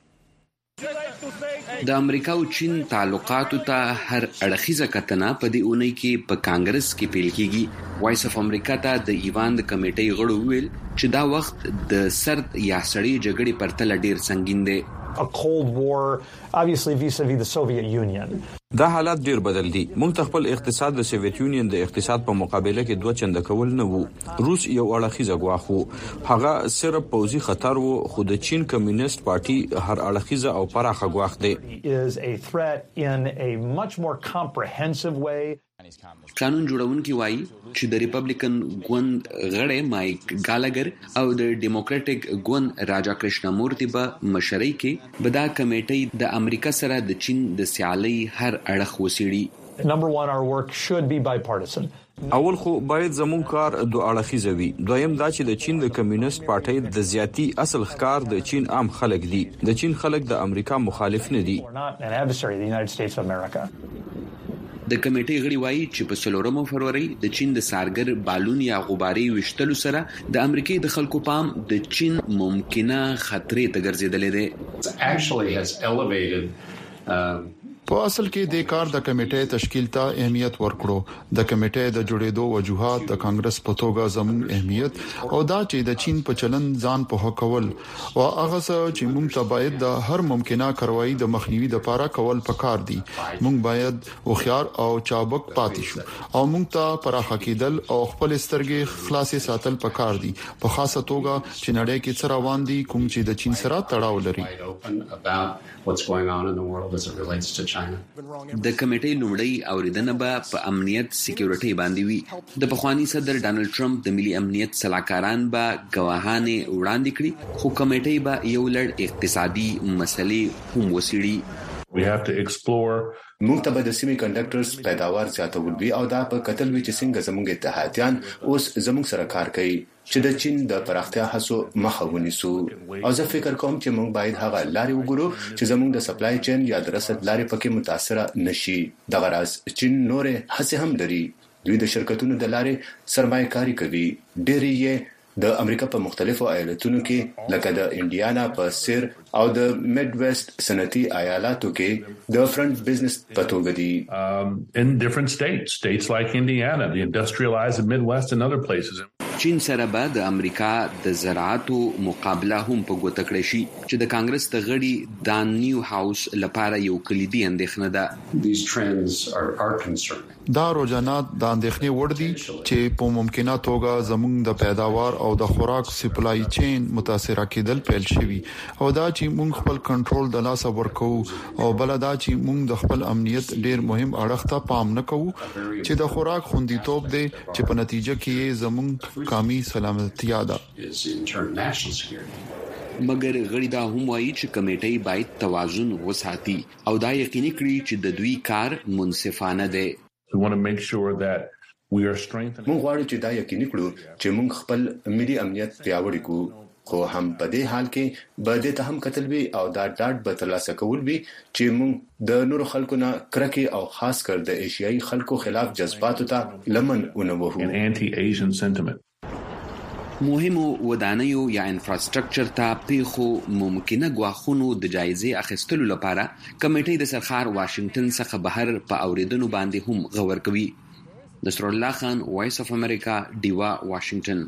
د امریکا او چین تعلقاتو ته هر اړخیزه کتنه په دې اونۍ کې په کانګرس کې پیل کیږي. وایس اف امریکا ته د ایوان د کمیټې غړو ویل چې دا وخت د سرد یا سړې جګړې پرتله ډیر سنگین دی. A cold war obviously vis-a-vis the Soviet Union. دا حالات ډیر بدل دي. موږ خپل اقتصاد د سوویت یونین د اقتصاد په مقابله کې دوه چنده کول نه وو. روس یو اړخیزه غواخ وو. هغه صرف پوزي خطر وو خو د چین کمیونست پارټي هر اړخیزه او پراخه غواخ دی. Is a threat in a much more comprehensive way. قانون جوړونکي وایي چې د ریپبلیکن ګوند غړی مایک ګالاګر او د ډیموکراټک ګوند راجا کرشنامورتي به مشرۍ کې به دا کمیټې د امریکا سره د چین د سیالۍ هر اړخ وسیړي. Number one, our work should be bipartisan. اول خو باید زمون کار دوه اړخیزه وي. دویم دا چې د چین د کمیونست پارټۍ د زیاتی اصل ښکار د چین عام خلک دي. د چین خلک د امریکا مخالف نه دي. د کمیټې غړي وایي چې په څلورمه فروری د چین د سارګر بالون یا غباري وشتلو سره د امریکای د خلکو پام د چین ممکنه خطرې ته ګرځیدلې ده. په اصل کې د کار د کمیټې تشکیل ته اهمیت ورکړو. د کمیټې د جوړېدو وجوهات د کانګرس په توګه زموږ اهمیت او دا چې د چین په چلن ځان په کول او هغه چې موږ ته باید د هر ممکنه کاروایی د مخنیوي لپاره کول پکار دي. موږ باید خوخيار او چابک پاتې شو او موږ ته پراخه کېدل او خپل سترګې خلاصې ساتل پکار دي، په خاصه توګه چې نړۍ کې څه روان دي کوم چې د چین سره تړاو لري. د کمیټې لومړی اوریدنه به په امنیت سکیورټي باندې وي. د پخوانی صدر ډانلډ ټرمپ د ملي امنیت سلاکاران به گواهان وړاندې کړي، خو کمیټې به یو لړ اقتصادي مسلې هم وسیړي. We have to explore موږ ته به د سیمي کنډکټرز پیداوار زیاتول وی او دا په قتل وی چې څنګه زموږ اتحادیان اوس زموږ سره کار کوي چې د چین د پراختیا هڅو مخه ونیسو. او زه فکر کوم چې موږ باید هغه لارې وګورو چې زموږ د سپلای چین یا د رسد لارې پکې متاثر نشي. د غراس چین نورې هڅې هم لري. دوی د شرکتونو د لارې سرمایه کاری کوي. ډېری یې د امریکا په مختلفو ایالتونو کې لکه د انډیانا په سیر او د میډ ویسٹ صنعتي ایالاتو کې د فرنٹ بزنس په توګه دي. in different states states like Indiana, the industrialized Midwest and other places. چین سره به د امریکا د زراعتو مقابله هم په ګوته کړی شي چې د کانګرس د غړي دان نیو هاوس لپاره یو کلیدي اندېښنه ده. These trends are are concerning. دا رجحانات د اندېښنې وړ دي چې په ممکنه توګه زموږ د پیداوار او د خوراک سپلای چین متاثر کېدل پیل شوي او دا چې موږ خپل کنټرول د لاس ورکو او بل دا چې موږ د خپل امنیت ډیر مهم اړخ ته پام نه کوو چې د خوراک خوندیتوب دی چې په نتیجه کې زموږ قومي سلامتیا ده. مګر غړي دا هم وایي چې کمیټې باید توازن وساتي او دا یقیني کړي چې د دوی کار منصفانه دی. We want to make sure that we are strengthening. موږ غواړو چې دا یقیني کړو چې موږ خپل ملي امنیت پیاوړی کړو، خو هم په دې حال کې به د ته هم قتل وي او دا ډاټ به ترلاسه کول وي چې موږ د نورو خلکو نه کرکه او خاص کر د ایشیایي خلکو خلاف جذباتو ته لمن ونوهو. anti-Asian sentiment. مهمو ودانیو یا انفراستراکچر ته پیخو ممکنه غواخونو د جایزې اخیستلو لپاره کمیټې د سرخار واشنگټن څخه بهر په اوریدنو باندې هم غور کوي. نصر الله خان، وایس اف امریکا، ډیوا، واشنگټن.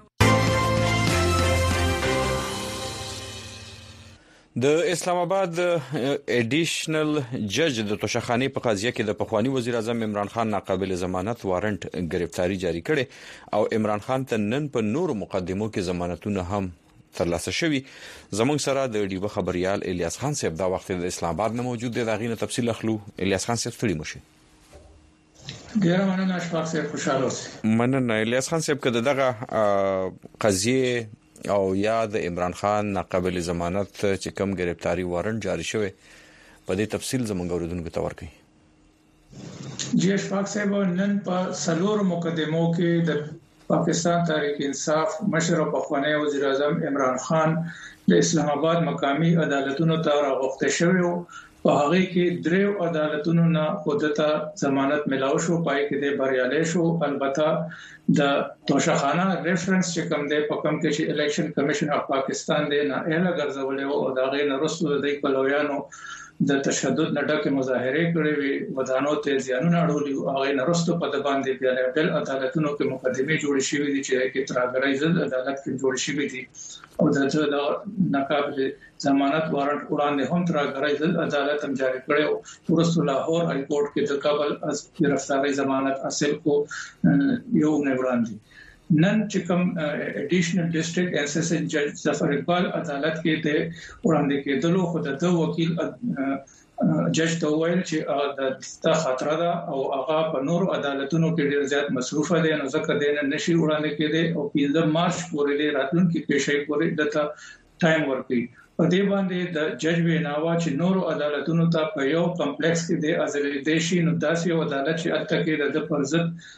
د اسلام آباد اډیشنل جج د توشخانی په قضیه کې د پخوانی وزیر اعظم عمران خان ناقابل ضمانت وارنټ گرفتاری جاری کړي او عمران خان ته نن په نور مقدمو کې ضمانتونه هم ترلاسه شوي. زموږ سره د ډیوه خبريال الیاس خان صاحب دا وخت د اسلام آباد نه موجود دی. دا غینه تفصیل اخلو. الیاس خان صاحب ستړي مشي. ډیر مننه اشفاق صاحب، خوشاله اوسئ. مننه الیاس خان صاحب. کده دغه قضیه او یا د عمران خان ناقابل ضمانت چې کوم گرفتاری وارنټ جاری شوی په دې تفصیل زموږ اوریدونکو ته ورکړي. جی اشفاق صاحب، نن په سلور مقدمو کې د پاکستان تحریک انصاف مشر او پخوانی وزیر اعظم عمران خان د اسلام آباد مقامی عدالتونو ته راغوښته شوی او په هغه کې دریو عدالتونو نه خودته ضمانت ملاو شو. پای کې د بریالي شو. البته د توشخانه ریفرنس چې کوم دی په کوم کې چې الیکشن کمیشن اف پاکستان دی نه اله ګرځولې او دا غي نه رسول دی کلویانو د تشدد نډکه مظاهره کړې وي، ودانو ته ځانونه اړولي او هغه نرستو په د باندې بیا بل عدالتونو کې مقدمه جوړې شوې دي چې کې ترغړې ځل عدالت کې جوړې شوې دي او د ناقابل ضمانت وارنټ وړاندې هم ترغړې ځل عدالت هم جاری کړو. ورسره لاهور های کورټ کې د کابل از گرفتاری ضمانت حاصل کو یو نه وړاندې. نن چې کوم اډیشنل ډیسټریکټ اسسټنټ جج ظفر اقبال عدالت کې د وړاندې کېدلو خو د وکیل جج ته ویل چې د خطر ده او هغه په نور عدالتونو کې ډیر زیات مصروفه دي نو ځکه د نشي وړاندې کېده او پنځه مارچ پورې د راتلونکي پیښې پورې د ټایم ورکړي. په دې باندې د جج ویناوا چې نور عدالتونو ته په یو کمپلیکس کې د ازلې دیشي نو داسې عدالت چې الته کې د پرځد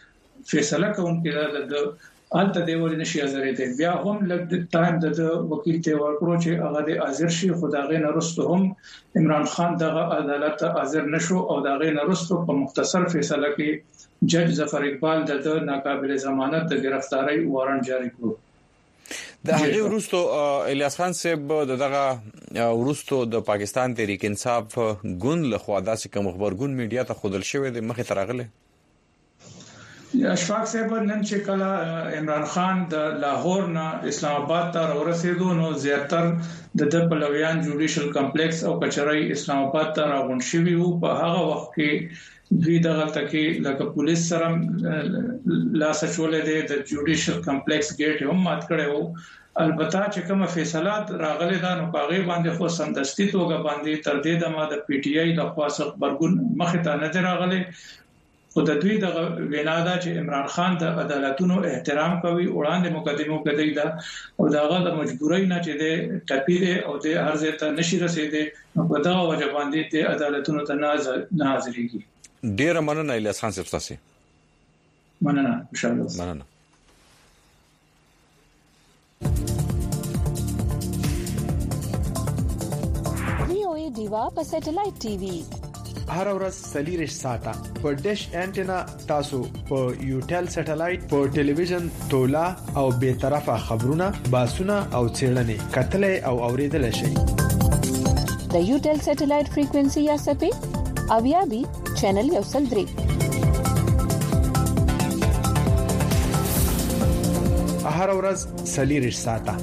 فیصله کوونکی د الته دی ولې نشي حاضرې دی بیا هم لږ د ټایم د وکیل ته ورکړو چې هغه د حاضر شي خدای نه رسته هم عمران خان دغه عدالت حاضر نشو او دغه نه رسته په مختصر فیصله کې جج ظفر اقبال د ناقابل ضمانت د گرفتاری وارنټ جاری کړو د هغه ورستو الیاس خان صاحب دغه ورستو د پاکستان تحریک انصاف ګوند له خوا داسې کوم خبرګون میډیا ته خودل شوی د مخه ترغله اشفاق صاحب نن چې کله عمران خان د لاهور نه اسلام آباد ته ورسېدو نو زیاتر د د پلویان جوډیشل کمپلیکس او کچرای اسلام آباد ته راغون شوی وو په هغه وخت کې دوی دغه تکي لکه پولیس سره لا سچولې د جوډیشل کمپلیکس ګیټ هم مات کړي وو البته چې کومه فیصلات راغلي دا نو پاغي باندې خو سمدستي توګه باندې تر دې دمه د پی ټی آی د خاص خبرګون مخه ته نه راغلي خو د دوی د وینا دا چې عمران خان د عدالتونو احترام کوي وړاندې مقدمو کوي دا او داغه د مجبورۍ نه چې د ټپیره او د هرځه ته نشي رسیدي نو په دا وجه باندې د عدالتونو ته نه حاضرېږي ډیر مننه الیاس خان صاحب تاسو مننه ان شاء الله مننه وی او ای دیوا په سټلایټ ټي وي هر ورځ سلیریش ساته په ډیش انټینا تاسو په یوټل سټلایټ په ټلویزیون تولا او به طرفه خبرونه باسونه او چیرلنې کتلې او اوریدل شي د یوټل سټلایټ فریکوئنسي یا سپې اویا بي چینل یو سل درې هر ورځ سلیریش ساته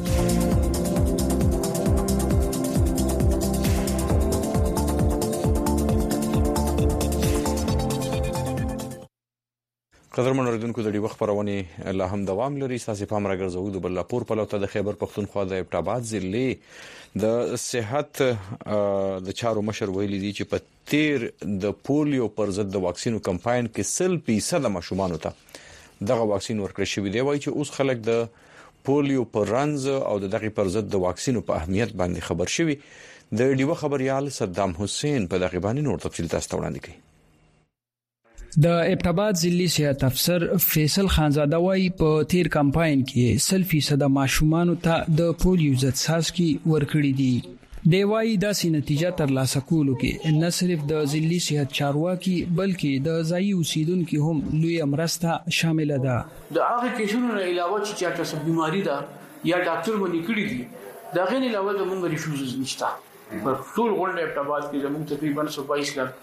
قدرمن اوریدونکو د دې وخت پرونه لا هم دوام لري ساسي پام راګرځو د بلپور په لوته د خیبر پختونخوا د ابټاباد ضلع د صحت د چارو مشر ویلي دي چې په تیر د پولیو پر ضد د واکسینو کمپاین کې سل فیصد ماشومان ته دغه واکسین ورکړل شوی دی وایي چې اوس خلک د پولیو پر رنز او دغه پر ضد د واکسینو په اهمیت باندې خبر شوي د ډیو خبريال صدام حسین په دغه باندې نور تفصیل تاسو ته وړاندې کوي د ابټاباد ضلعي صحت افسر فیصل خانزاده وايي په تیر کمپاین کې سل فیصد ماشومان ته د پولیو ضد څاڅکي ورکړي دي دی وايي د سې نتیجه تر لاسه کولو کې نه صرف د ضلعي صحت چارواکي بلکې د ځایي اوسیدونکو هم لوی مرسته شامل ده د هغه کیسونو نه علاوه چې چاته څه بيماري ده یا ډاکټر باندې کړی دي دا غیر علاوه د مونږ ریفیوزز نشته په ټول غونډه ابټاباد کې زموږ تقریبا سو باییس لک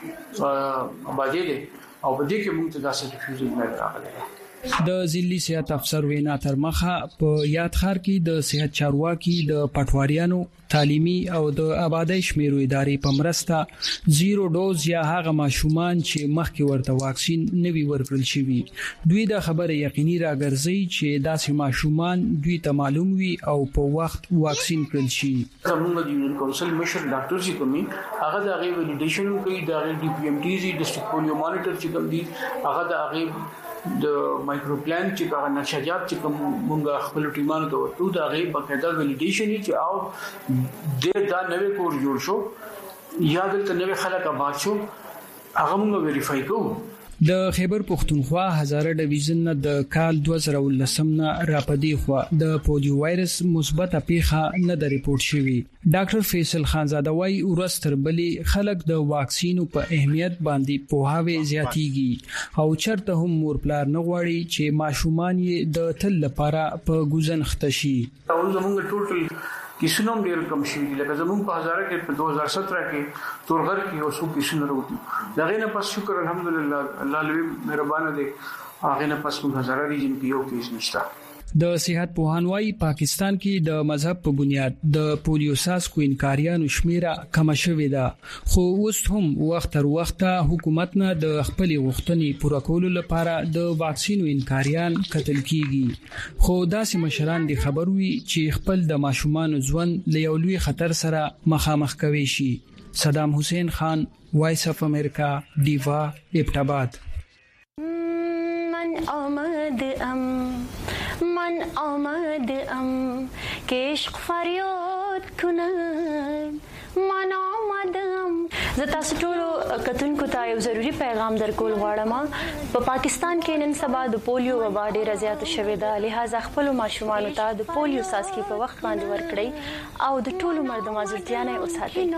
آبادی دي او په دې کې موږ ته داسې ریفیوزل نه راغلی د ضلعي صحت افسر وینا تر مخه په یادخار کې د صحت چارواکي د پټواریانو تعلیمي او د آبادی شمیرو ادارې په مرسته زیرو ډوز یا هغه ماشومان چې مخکې ورته واکسین نوي ورکړل شوی دوی د خبره یقیني راګرځي چې داسې ماشومان دوی ته معلوم وي او په وخت واکسین کړل شي زموږ د یونین کونسل مشر ډاکټر چې کومي هغه د هغه ویلیډیشن کوي د هغه ډي پی ایم ټي زی ډسټریکټ پولیو مانیټر چې کوم دي هغه د هغه د مایکرو پلان چې هغه نقشهجات چې کوم مونږ خپل ټیمانو ته ورته دا غي بقاعده ویلیډیشن چې او د دا نوې کور جوړ شو یا دلته نوې خلک آباد شو هغه موږ ویریفای کوو د خیبر پختونخوا هزاره ډیویژن نه د کال دوه زره ولسم نه راپدې خو د پولیو وایرس مثبت پیښه نه د ریپورت شوی ډاکټر فیصل خانزاده وايي ورستر بلې خلک د واکسینو په اهمیت باندې پوهاوی زیاتیږي او چرته هم مور پلار نه غواړي چې ماشومان یې د تل لپاره په ګوزن ختشي او زموږ ټول کیسونو ډیر کم شي لکه زموږ په هزاره کې په دوه هزار سत्रह کې تورغر کې اوسو کیسونه وروتي دا غینه پس شکر الحمدلله الله لوی مهربان دی هغه نه پس په هزاره ریجن کې یو کیس نشته د صحت پوهانوي پاکستان کې د مذهب په بنیاد د پولیوساس کو انکاریانو شمیره کم شوې ده خو اوس هم وخت تر وخت حکومت نه د خپل غوښتنې پوره کولو لپاره د واکسینو انکاریان قتل کیږي خو داسې مشران دي خبروي چې خپل د ماشومان ژوند له یو لوی خطر سره مخامخ کوي شي صدام حسین خان وایس اف امریکا دیوا ابټاباد من آمد ام من آمد ام که عشق فریاد کنم من آمدم زه تاسو ټول کتونکو ته یو ضروری پیغام درکول غواړم. په پاکستان کې نن سبا د پولیو وبا ډېره زیاته شوې ده، لہذا خپل ماشومان ته د پولیو څاڅکي په وخت باندې ورکړئ او د ټولو مرد مازرتیا نه وساتئ.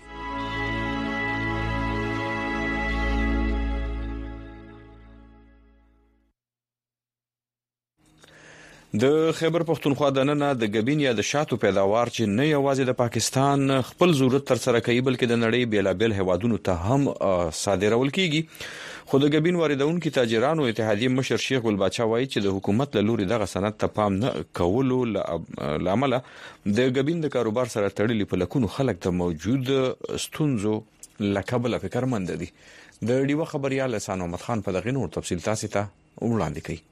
د خیبر پختونخوا د نن د غبین یا د شاتو پیداوار چې نه یوازې د پاکستان خپل ضرورت تر سره کوي بلکې د نړۍ بیلابل هوادونو ته هم صادرول کیږي. خو د غبین واردونکو تاجرانو اتحادیه مشر شیخ ګل باچا وایي چې د حکومت له لوري دغه سند ته پام نه کولو لامل د غبین د کاروبار سره تړلي په لکونو خلک د موجود ستونزو لکبل فکرمند دي. د ډیوه خبريال لسان محمد خان په دغه نور تفصیل تاسو ته وړاندې کوي.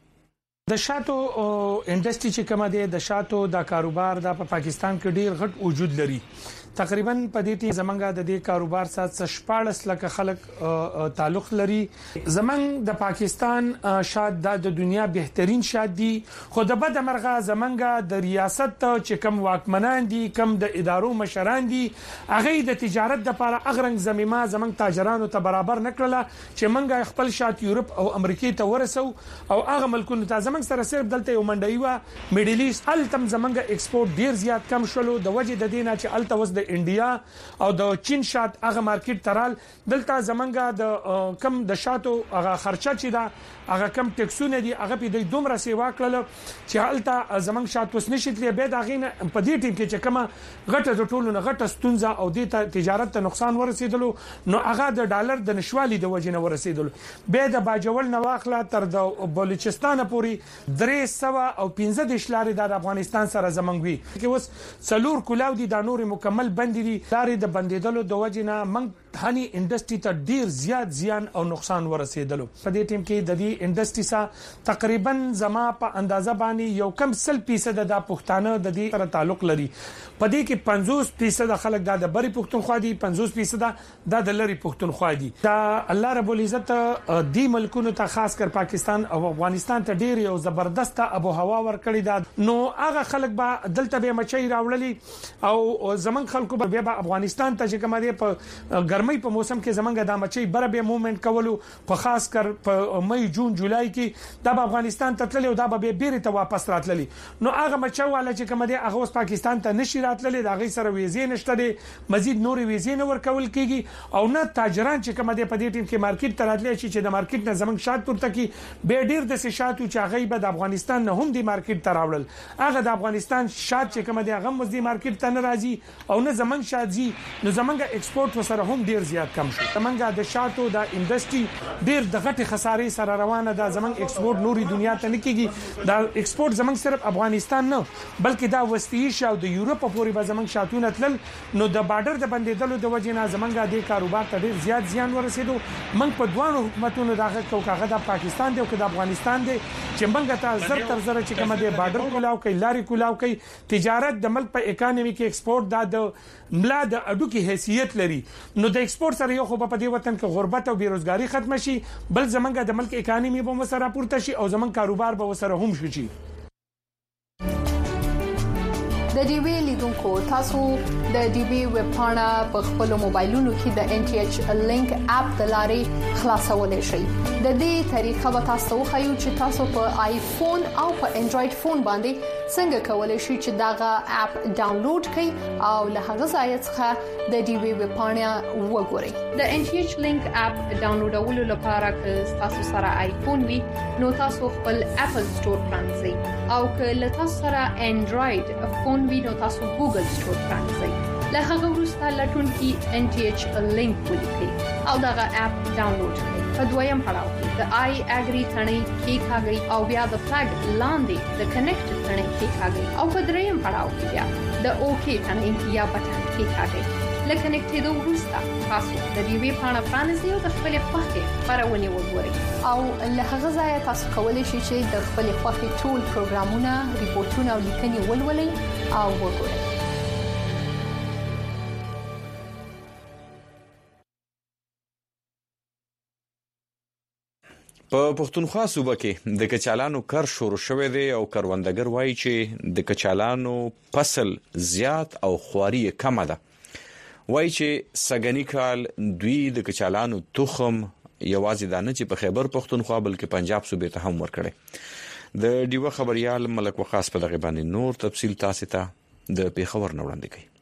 د شاتو انډستری چې کومه ده د شاتو د کاروبار د په پاکستان کې ډیر غټ وجود لري. تقریبا په دې ټیم زمونږ د دې کاروبار سره شپږ لک خلک تعلق لري. زمونږ د پاکستان شات د دنیا بهترین شات دي، خو د بد مرغه زمونږ د ریاست چې کوم واکمنان دي کوم د ادارو مشران دي هغه د تجارت لپاره اغرنګ زميمه زمونږ تاجرانو ته برابر نکړه چې مونږ خپل شات یورپ او امریکا ته ورسو او هغه ملکونو ته زمونږ سره صرف دلته یو منډي و میډل ایست التم زمونږ ایکسپورت ډیر زیات کم شولو د وجه د دینه چې الته وس د انډیا او د چین شات هغه مارکیټ ترال دلته زمونږ د کم د شاتو هغه خرچه چې دا هغه کم ټیکسونه دي هغه په دې دومره سیوا کړل چې الته زمونږ شات وس نشیتلې به دا غینه په دې ټیم کې چې کومه غټه د ټولو نه غټه ستونزه او د تجارت ته نقصان ورسېدلو نو هغه د ډالر د نشوالي د وجه نه ورسېدلو به د باجول نه واخله تر د بلوچستان پورې درې سو او پنځه د شلاري د افغانستان سره زمنګ وي چې وس سلور کولاو دي د نور مکمل بند دي لاري د بندیدلو د وجه نه من هني انډستری ته ډیر زیات زیان او نقصان ورسېدلو. په دې ټیم کې د دې انډستری سره تقریبا زما په اندازه باندې یو کم سل فیصد د پښتانه د دې سره تعلق لري. په دې کې پنځوس فیصد خلک د بری پښتونخوا دي، پنځوس فیصد د لری پښتونخوا دي. دا الله رب العزت دې ملکونو ته خاص کر پاکستان او افغانستان ته ډیر یو زبردست ابو هوا ورکړی دا نو هغه خلک به دلته به مچي راوړلي او زمون خلکو به به افغانستان ته چې کومه دی په ګرمۍ په موسم کې زمونږ د مچي بره به موومېنټ کولو په خاص کر په مې جون جولای کې د افغانستان ته تللی او دا به بیرته ته واپس راتللی نو هغه مچو والا چې کومه دی هغه اوس پاکستان ته نشي راتللی دا غي سره ویزې نشته دي مزید نور ویزې نه ورکول کیږي او نه تاجران چې کومه دی په دې ټیم کې مارکیټ ته راتللی چې د مارکیټ نه زمونږ شات پورته کی به ډیر د شاتو چې هغه به د افغانستان نه هم دی مارکیټ ته راوړل هغه د افغانستان شات چې کومه دی هغه مزدي مارکیټ ته نه راځي او نه زمونږ شات زی نو زمونږ ایکسپورت وسره هم ډیر زیات کم شو. زمونږ د شاتو د انډستری ډیر د غټي خسارې سره روانه ده. زمونږ ایکسپورت نوري دنیا ته نه کیږي دا ایکسپورت زمونږ صرف افغانستان نه بلکې دا وسطی ایشیا او د یورپ پورې به زمونږ شاتونه تلل نو د بارډر د بندیدلو د وجې نه زمونږ د کاروبار ته ډیر زیات زیان ورسېدو. موږ په دوانو حکومتونو دغه کوکاغه د پاکستان دی او د افغانستان دی چې موږ ته زر تر زر چې کومه د بارډر کولاو کوي لاري کولاو کوي تجارت د ملک په اکانومي کې ایکسپورت د ملا د اډو کې حیثیت لري نو د ایکسپورت سره یو خو په دې وطن کې غربت او بیروزګاری ختم شي بل زمونږ د ملک اکانومي به وسره پورته شي او زمونږ کاروبار به وسره هم شي. د ډي وی لیدونکو تاسو د ډي وی ویب پاڼه په خپل موبایلونو کې د ان ټي ایچ لینک اپ د لارې خلاصولای شئ. د دې طریقه به تاسو خو چې تاسو په آیفون او په انډراید فون باندې څنګه کولای شئ چې داغه اپ ډاونلوډ کړئ او له هغه ځای څخه د ډي وی ویب پاڼه وګورئ. د ان ټي ایچ لینک اپ ډاونلوډولو لپاره که تاسو سره آیفون وي نو تاسو خپل اپل سٹور پرانځئ او که له تاسو سره انډراید فون وي نو تاسو ګوګل سٹور پرانځئ. له هغه وروسته لټون کې ان ټي ایچ لینک ولیکئ او دغه اپ ډاونلوډ کړئ. په دویم پړاو کې د آی اګری ثنې کې کاږي او بیا د فلګ لاندې د کنیکټ ثنې کې کاږي او په دریم پړاو کې بیا د اوکی ثنې یا بټن کې کاږي. لکه کنیکټېدو وروسته تاسو د دې وی پاڼه پرانیزئ او د خپل خوښې خبرونه وګورئ او له هغه ځای تاسو کولی شئ چې د خپل خوښې ټول پروګرامونه ریپورتونه او لیکنې ولولئ او وګورئ. په پښتونخوا صوبه کې د کچالانو کر شروع شوه دی او کروندګر وایي چې د کچالانو فصل زیات او خواري کم ده. وایي چې سګنی کال دوی د کچالانو تخم یوازې دانه چې په خیبر پختونخوا بلکې پنجاب صوبې ته هم ورکړي د ډیوه خبريال ملک وقاص په دغه باندې نور تفصیل تاسو ته د پیښور نه وړاندې کوي.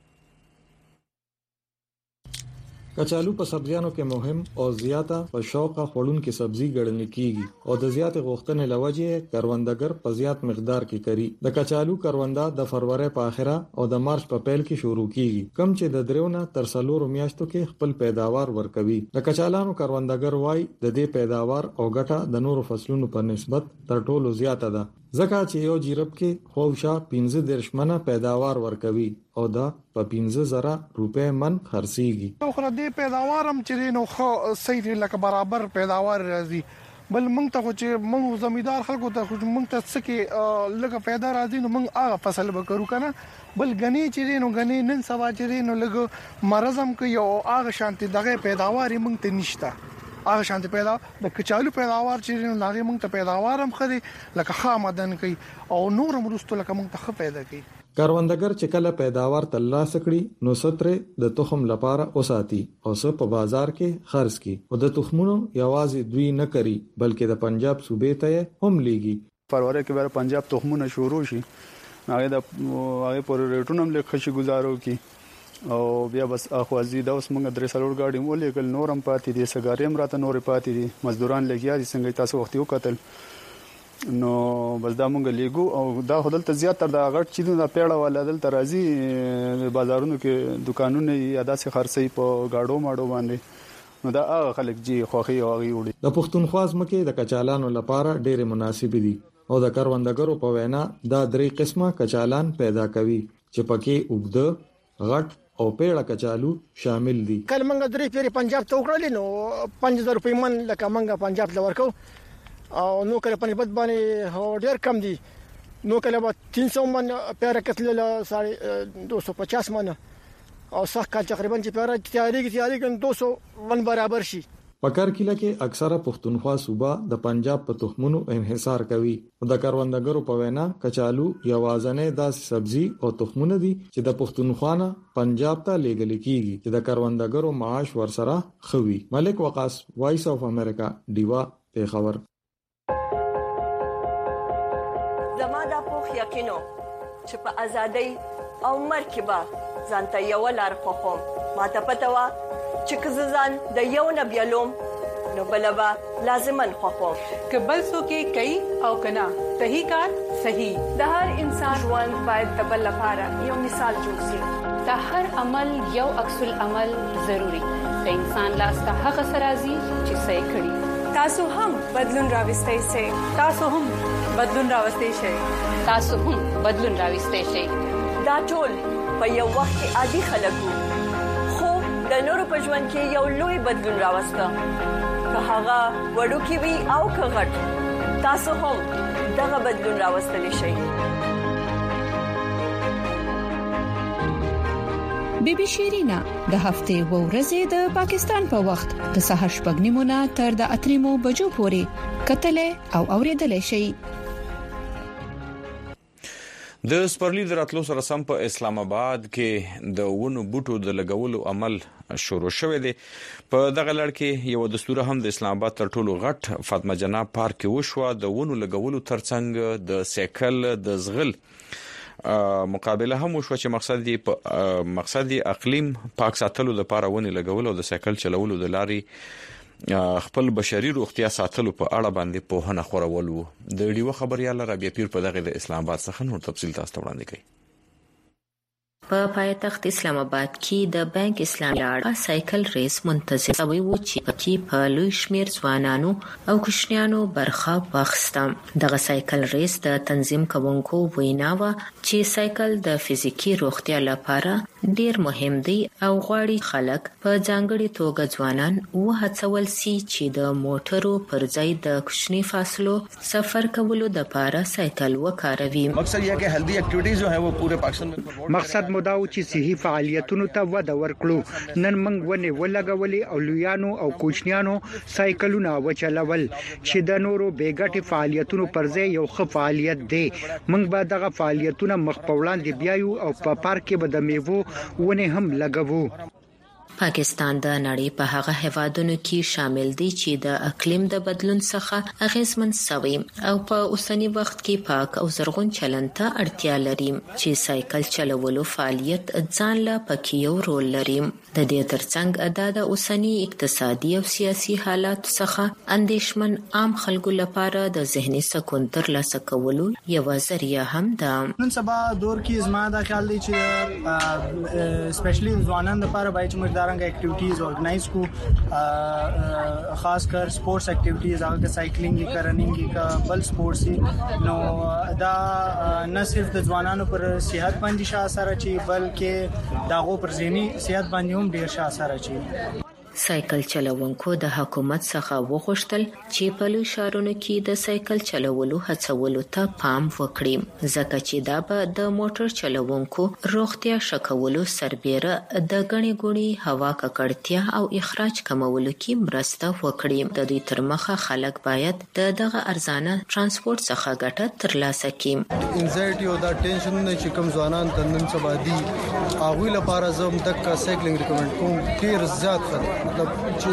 کچالو په سبزیانو کې مهم او زیاته په شوقه خورون کې سبزي ګڼل کیږي او د زیات غوښتنې لوجه کروندګر په زیات مقدار کې کوي. د کچالو کرونده د فروری په اخره او د مارچ په پیل کې شروع کیږي کم چې د دریونه تر څلورو میاشتو کې خپل پیداوار ورکوي. د کچالانو کروندګر وای د دې پیداوار او ګټه د نورو فصلونو په نسبت تر ټولو زیاته ده ځکه چې یو جیرب کې خوشا پنځه درشمنه پیداوار ورکوي او دا په پنځه زره روپے من خرڅيږي. خو دې پیداوار هم چې نو خو صحیح لکه برابر پیداوار راځي بل موږ ته چې موږ زمیدار خلکو ته موږ ته څه لکه پیدا راځي نو موږ هغه فصل وکړو کنه بل غني چې نو غني نن سبا چې نو لګ مرزم کوي او هغه شانتي دغه پیداوار موږ ته نشته هغه شانتي پیدا د کچالو پیداوار چې نو هغه موږ ته پیداوار هم خري لکه خامدن کوي او نور مرستو لکه موږ ته پیدا کوي. کروندګر چې کله پیداوار ترلاسه کړي نو ستره د تخم لپاره اوساتي او څه په بازار کې خرڅ کړي او د تخمونو یوازې دوی نه کوي بلکې د پنجاب صوبې ته هم لیږي. فروری کې بر پنجاب تخمونه شروع شي هغه د هغه پر ریټونم لیکه شي گزارو کی او بیا بس اخوازي دا اوس موږ درې سلور گاډي مولې کل نورم پاتې دي سګاریم راته نور پاتې دي مزدوران لګیا دي څنګه تاسو وخت یو قتل نو بس دا مونږ لیګو او دا خدل ته زیات تر دا غټ چې دا پیړه ولا دل ترازی بازارونو کې دکانونه یا داسې خرڅي په گاډو ماډو باندې نو دا هغه خلک جی خوخي او غي وړي. د پښتونخوا ځمکه د کچالانو لپاره ډېر مناسب دي او د کروندګرو په وینا دا درې قسمه کچالان پیدا کوي چې پکې وګد غټ او پیړه کچالو شامل دي. کله منګه درې پیری پنجاب ته وکړل نو پنځه زره روپۍ من لکه منګه پنجاب ته ورکو او نو کله په نسبت باندې هو ډیر کم دي نو کله به تین سو من پیره کتل ساړي دو سو پچاس من او صح کال تقریبا چې پیره تیاری کې تیاری کې دو سو من برابر شي. پکار کله کې اکثره پښتونخوا صوبه د پنجاب په تخمونو انحصار کوي او د کروندګرو په وینا کچالو یوازنه د سبزي او تخمونه دي چې د پښتونخوا نه پنجاب ته لیږل کیږي چې د کروندګرو معاش ورسره خوي. ملک وقاص وایس اف امریکا دیوا پیښور. زماده پوخ یقینو چې په ازادۍ او مرکبه ځانته یو لار خوخم ماته پته وا چې کززان د یو نبیلوم نو بلبا لازمن خوخم کبل سو کې کوي او کنا صحیح کار صحیح د هر انسان ژوند باید د بل لپاره یو مثال جوړ شي. د هر عمل یو عکس العمل ضروری د انسان لاسته هغه سرازي چې صحیح کړي. تاسو هم بدلون راوستئ شئ تاسو هم بدلون راوستئ شئ تاسو هم بدلون راوستئ شئ. دا ټول په یو وخت کې عادي خلکو خو د نورو په ژوند کې یو لوی بدلون راوسته که هغه وړو کې وي او که غټ تاسو هم دغه بدلون راوستلی شئ. بیبي شیرینا د هفته و ورځې د پاکستان په وخت د سهار شپږ نیمو تر د اتریمو بجو پورې کتلې او اوریدلې شي. د سپرلی دراتلو سره سم په اسلام آباد کې د ونو بوټو د لګولو عمل شروع شوه دی. په دغه لړ کې یو دستور هم د اسلام آباد تر ټولو غټ فاطمه جناب پارک کې وشو. د ونو لګولو ترڅنګ د سایکل د زغل مقابله هم وشو چې مقصد دی په مقصد دی اقلیم پاک ساتلو لپاره ونې لګول او د سایکل چلولو د لاري خپل بشري روغتیا ساتلو په اړه باندې په هنه خورول وو. د ډیو خبريال رابعه پیر په دغه د اسلام آباد څخه نور تفصیل تاسو ته وړاندې کوي. په پایتخت اسلام آباد کې د بانک اسلامي اړه سایکل ریس منتظم شوی و چې پکې په لوی شمیر ځوانانو او کوچنیانو برخه واخیسته. دغه سایکل ریس د تنظیم کوونکو وینا و چې سایکل د فزیکی روغتیا لپاره ډیر مهم دی او غواړي خلک په ځانګړي توګه ځوانان وهڅول شي چې د موټرو پر ځای د کوچني فاصلو سفر کولو لپاره سایکل وکاروي. مقصد یہ ہے کہ هیلدی ایکټیویټیز جو ہے وہ پورے پاکستان میں مقصد مداو چې صحي فعالیتونو ته وده ورکړو نن موږ ونه ولګولې او لویانو او کوچنیانو سایکلونه وچلول چې د نورو بیګټي فعالیتونو پر ځای یو ښه فعالیت دی موږ به دغه فعالیتونه مخ په وړاندې بیایو او په پارک کې به د میوو ونه هم لګوو پاکستان د نړۍ په هغه هیوادونو کې شامل دی چې د اقلیم د بدلون څخه اغیزمن شوی او په اوسنی وخت کې پاک او زرغون چلند ته اړتیا لري چې سایکل چلولو فعالیت ځان له پکې یو رول لري د دې ترڅنګ ادا د اوسنی اقتصادي او سیاسي حالات څخه اندیشمن عام خلکو لپاره د ذهني سکون ترلاسه کولو یو ذریعہ هم ده نن سبا دور کې زما دا خیال دی چې سپیشلی ځوانان لپاره باید چې دارنګ اکټیویټیز ارګنایز کو خاص کر سپورتس اکټیویټیز هغه سایکلینګ کی رننګ کا بل سپورتس نو دا نه صرف د ځوانانو پر صحت باندې ښه اثر اچي بلکې داغو پر ذهني صحت باندې هم ډیر ښه اثر اچي سایکل چلوونکو د حکومت څخه وغوښتل چې په لوی ښارونو کې د سایکل چلولو هڅولو ته پام وکړي ځکه چې دا به د موټر چلوونکو روغتیا ښه کولو سربېره د ګڼې ګوڼې هوا ککړتیا او اخراج کمولو کې مرسته وکړي د دوی تر مخه خلک باید د دغه ارزانه ترانسپورت څخه ګټه ترلاسه کړي انزایټي او دا ټینشن نه چې کوم ځوانان د نن سبا دي هغه لپاره زم د سایکلینګ ریکمند کوم ډیر زیات خطر مطلب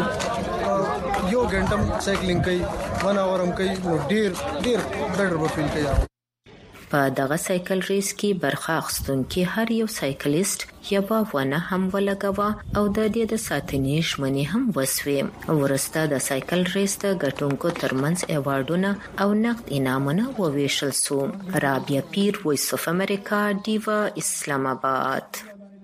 چې یو غنټم سایکلینګ کوي ون اورم کوي نو ډیر ډیر بیٹر به فیل کوي په دغه سایکل ریس کې برخه اخیستونکي هر یو سایکلیست یو ونه هم ولګوا او د دې د ساتنې ژمنې هم وسوي ورسته د سایکل ریس د ګټونکو ترمنځ ایوارډونه او نقد انعامونه وویشل شو رابعه پیر وایس اف امریکا دیوا اسلام آباد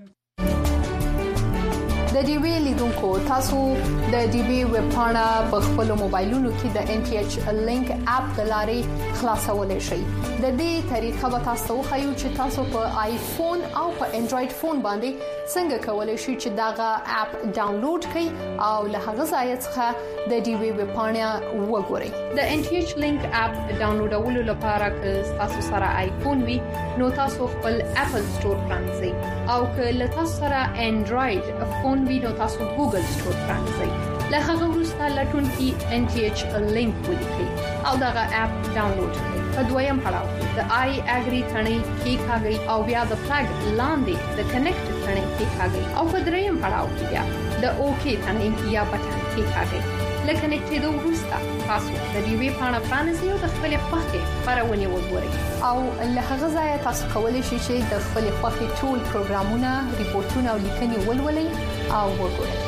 د ډي وی لیدونکو تاسو د ډي وی ویب پاڼه په خپل موبایلونو کې د ان ټي ایچ لینک اپ د لارې خلاصولای شئ د دې طریقه به تاسو خو چې تاسو په آیفون او په انډراید فون باندې څنګه کولای شئ چې داغه اپ ډاونلوډ کړئ او له هغه ځای څخه د ډي وی ویب پاڼه وګورئ د ان ټي ایچ لینک اپ ډاونلوډولو لپاره که تاسو سره آیفون وي نو تاسو خپل اپل سٹور پرانځئ او که له تاسو سره انډراید فون وینو تاسو ګوګل سٹور پرانځئ له هغه وروسته لټون کې ان ټي ایچ لینک ولیکئ او دغه اپ ډاونلوډ کړئ په دویم پړاو کې د آی اګری ثنې کې کاږي او بیا د فلګ لاندې د کنیکټ ثنې کې کاږي او په دریم پړاو کې بیا د اوکی ثنې یا بټن کې کاږي لکه نکټېدو وروسته تاسو د دې وی پاڼه پرانیزئ او د خپل خوښې خبرونه وګورئ او له هغه ځای تاسو کولی شئ چې د خپل خوښې ټول پروګرامونه ریپورتونه او لیکنې ولولئ او وګورئ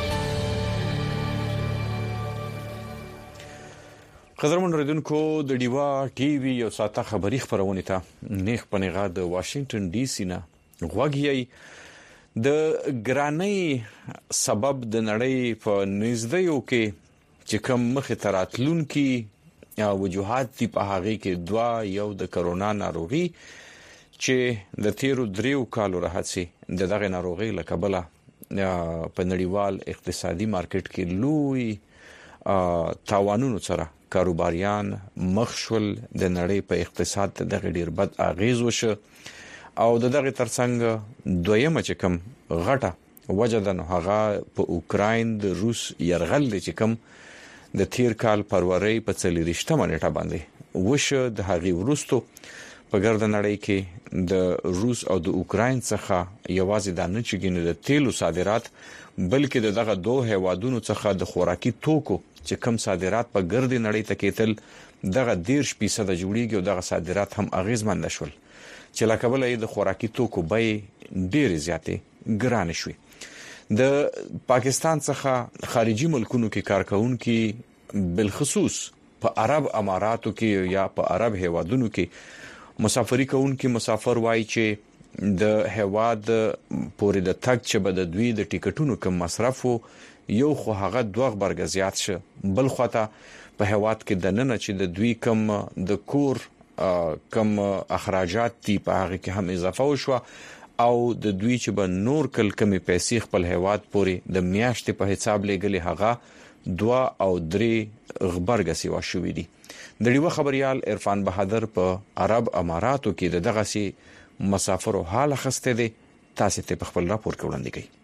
قدرمن ردوونکو د ډیوا ټي وي یو ساته خبری خبرونه ته نیخ پنیغه د واشنگټن ډي سي نه غوږی د ګرانۍ سبب د نړۍ په نږدېو کې چې کوم مخه تراتلون کې یا وجوهات دی په هغه کې دوا یو د کرونا ناروغي چې د تیرو دریو کالو راهڅي د دغه ناروغي لکبله په نړیوال اقتصادي مارکیټ کې لوی تاوانونو سره کاروباریان مخشول د نړۍ په اقتصاد ته د ډیر بد اغیز وشه او د دغه ترڅنګ دویمه چې کوم غټه وجدان هغه په اوکراین د روس يرغل چې کوم د تیر کال فروری په څلورشتمه نیټه باندې وشه د هغې ورستو په ګرد نړۍ کې د روس او د اوکراین څخه یوازې د نه چګینې د تیلو صادرات بلکې دغه دوه هیوادونو څخه د خوراکي توکو چې کم صادرات په ګرد نړۍ ته کېتل دغه ډیر فیصد جوړیږي او دغه صادرات هم اغیزمن نشول چې لکبل د خوراکي توکو به ډیر زیاتې ګران شوي د پاکستان څخه خارجي ملکونو کې کارکونکو بالخصوص په عرب اماراتو کې یا په عرب هیوادونو کې مسافری کوونکو مسافر وای چې د هواد پورې د تګ چې بد دوی د ټیکټونو کم مصرف یو خو هغه دوغ برګ زیات شه بل خواته په هواد کې د نن چې د دوی کم د کور کم اخراجات تی په هغه کې هم اضافه وشو او د دوی چې به نور کل کمی پیسې خپل هواد پورې د میاشتې په حساب لګلې هغه دوا او درې غبرګ سیوا شوې دي د ډیو خبريال عرفان بهادر په عرب اماراتو کې دغه سي مسافرو حال خسته دي تاسو ته په خپل راپور کې وړاندې کړي.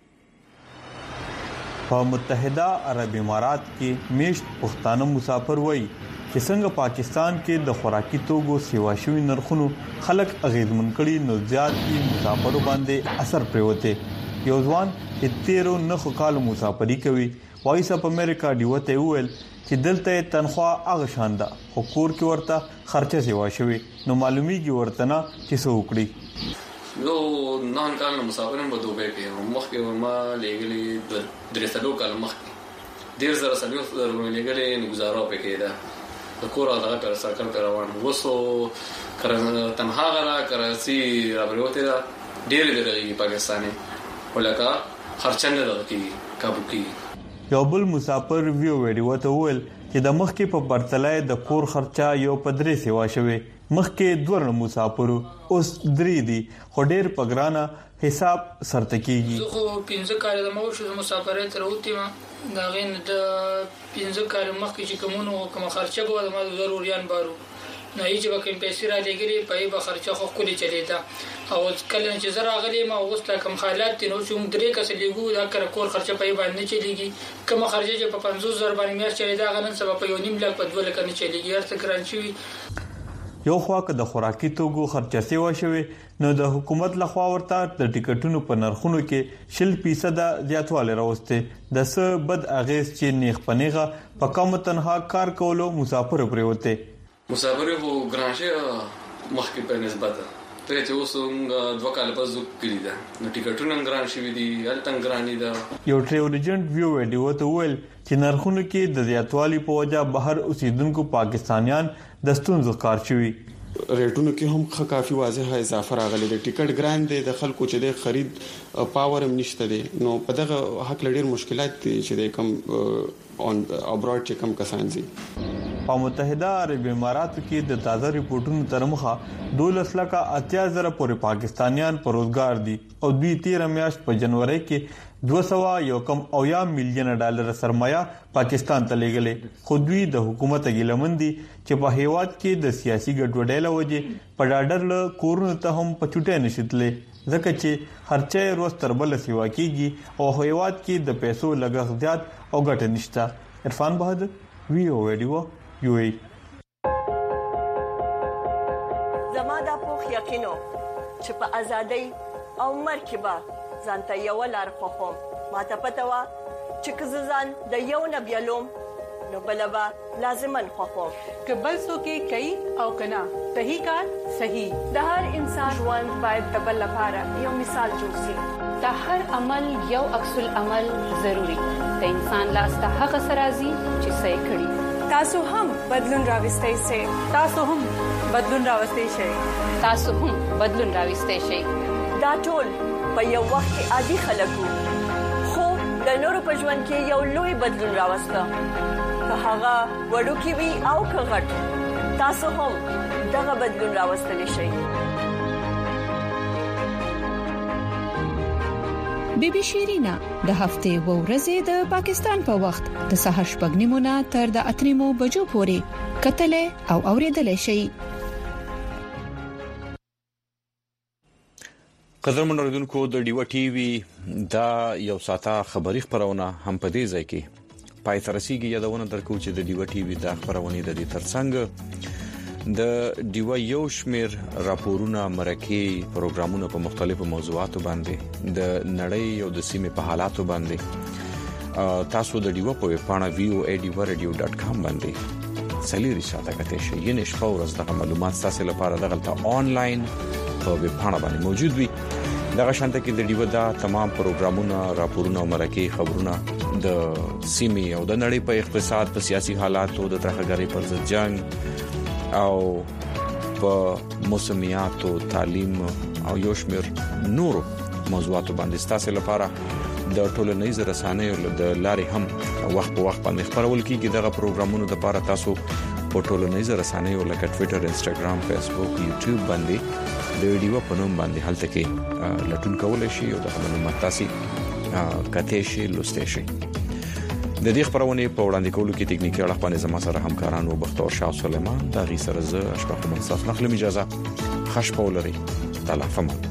په متحده عرب امارات کې میشت پښتانه مسافر وایي چې څنګه پاکستان کې د خوراکي توکو سیوا شوی نرخونو خلک اغیزمن کړي نو زیات دي مسافرو باندې اثر پروته. یو ځوان چې تیرو نه کال مسافری کوي وایس اپ امریکا دیوته ویل چې دلته تنخواه هغه شانده خو کور کې ورته خرچه سیوا شوی نو معلومیږي ورته نه چې څه وکړي. نو نن کال مسافرین په دوبه کې مخکې ما لګلې د درسلو کال مخکې ډیر زره سلو لګلې نه گزارو پکې ده د کور هغه پر سرکل پر روان وسو کړه تنها غرا کراچي راوړوته ده ډیر ډیر پاکستاني ولکه خرچنه ده کې کابو کې. یو بل مسافر ویو ویډیو ته ویل چې د مخکې په پرتلای د کور خرچه یو پدرې سیوا شوی مخکې دوه مسافرو اوس درې دي خو ډېر پګرانه حساب سرته کیږي. زه خو پنځه کال د مو شو مسافرۍ تر اوتی ما دا غین د پنځه کال مخکې چې کومونو کوم خرچه به د ما ضروريان بارو نه یې چې کوم پیسې را لګري په به خرچه خو کولې چلیدا او کله چې زرا غلي ما وسته کوم حالات دي نو چې موږ درې کس لګو دا کر کور خرچه په باندې چلیږي کوم خرچه چې په پنځوس زره باندې میاشت چلیدا غنن سبب په یو نیم لک په دوه لک نه چلیږي هرڅه ګران شي. یو خوا که د خوراکي توکو خرچه سیوا شوی نو د حکومت لخوا ورته د ټیکټونو په نرخونو کې شل فیصد زیاتوالی راوسته د څه بد اغیز چې نیغ پنیغه په کم تنها کار کولو مسافر پروته. مسافر وو ګرانشه مخکې په نسبت ته چې اوس دوه کال په زو کړی دا نو ټیکټونه ګران شوی دي الټن ګرانی دا. یو ټریول ایجنټ ویو ویډیو ته ویل چې نرخونو کې د زیاتوالي په وجه بهر اوسیدونکو پاکستانیان د ستونزو کار شوی. ریټونو کې هم کافي واضحه اضافه راغلي د ټیکټ ګران دي د خلکو چې د خرید پاور هم نشته دي نو په دغه حق لري مشکلات چې د کم اون ابراډ چې کم کسان دي. په متحده عرب اماراتو کې د تازه ریپورتونو تر مخه دولس لکه اتیا زره پورې پاکستانیان په روزګار دي او دوی تیر میاشت په جنوري کې دوه سوه یو کم اویا میلیون ډالر سرمایه پاکستان ته لېږلې خو دوی د حکومت غیلمندي چې په هیواد کې د سیاسي ګډوډۍ لوجه په ډاډر له کورونو ته هم پچوټه نشیتلې ځکه چې خرچه روز تر بل سیوا کیږي او هیواد کې د پیسو لګښت زیات او ګټه نشته. عرفان بهادر ویو ویډیو یو ای. زما دا پوخ یقینو چې په ازادۍ او مرکبه ځانته یو لار خوخم ما ته پته وا چې کززان د یو نبیلوم نو بلبا لازمن خوخم که بل څوک کوي او کنا صحیح کار صحیح د هر انسان ژوند باید د بل لپاره یو مثال جوړ شي. د هر عمل یو عکس العمل ضروری د انسان لاس ته هغه سرازي چې صحیح کړي. تاسو هم بدلون راوستئ سي تاسو هم بدلون راوستئ شئ تاسو هم بدلون راوستئ شئ. دا ټول په یو وخت کې عادي خلکو خو د نورو په ژوند کې یو لوی بدلون راوسته که هغه وړوکی وي او که غټ تاسو هم دغه بدلون راوستلی شئ. بی بی شیرینا د هفته و ورځې د پاکستان په وخت د سهار شپږ نیمو تر د اتریمو بجو پورې کتلې او اوریدلې شي. قدرمن اوریدونکو د ډیو ټي وي دا یو ساته خبری خبرونه هم په دې ځای کې پای تر رسیدي یادونه درکو چې د ډیو ټي وي د خبرونه د دې ترڅنګ د ډیو یو شمیر راپورونه مرکه پروګرامونه په مختلفو موضوعاتو باندې د نړۍ او د سیمې په حالاتو باندې تاسو د ډیو په پاڼه ویو ای ډیو رادیو ډاټ کام باندې سلیری ساته کته شي ینه شپه ورځ د معلومات تاسو لپاره دغلطه آنلاین په پاڼه باندې موجود وي. دغه شانته کې د ډیو دا تمام پروګرامونه راپورونه او مرکه خبرونه د سیمې او د نړۍ په اقتصاد په سیاسي حالاتو د ترهګرۍ پر ضد جنگ او په موسمیات او تعلیم او یو شمیر نورو موضوعاتو باندې تاسو لپاره د ټولنیز رسانې د لارې هم وخت په وخت باندې خبرول کیږي. دغه پروګرامونو لپاره تاسو په ټولنیز رسانې لکه ټوئیټر، انستګرام، فیسبوک، یوټیوب باندې د ویډیو په نوم باندې هلته کې لټون کولای شئ او د معلومات تاسو کته شي لوستئ شئ. د دې خبرونه په وړاندې کولو کې ټکنیکی اړه باندې زما سره همکاران او بختور شاه سلیمان دا غي سره زه اشفاق منصف نخلم اجازه خش پولري تعالی فهم.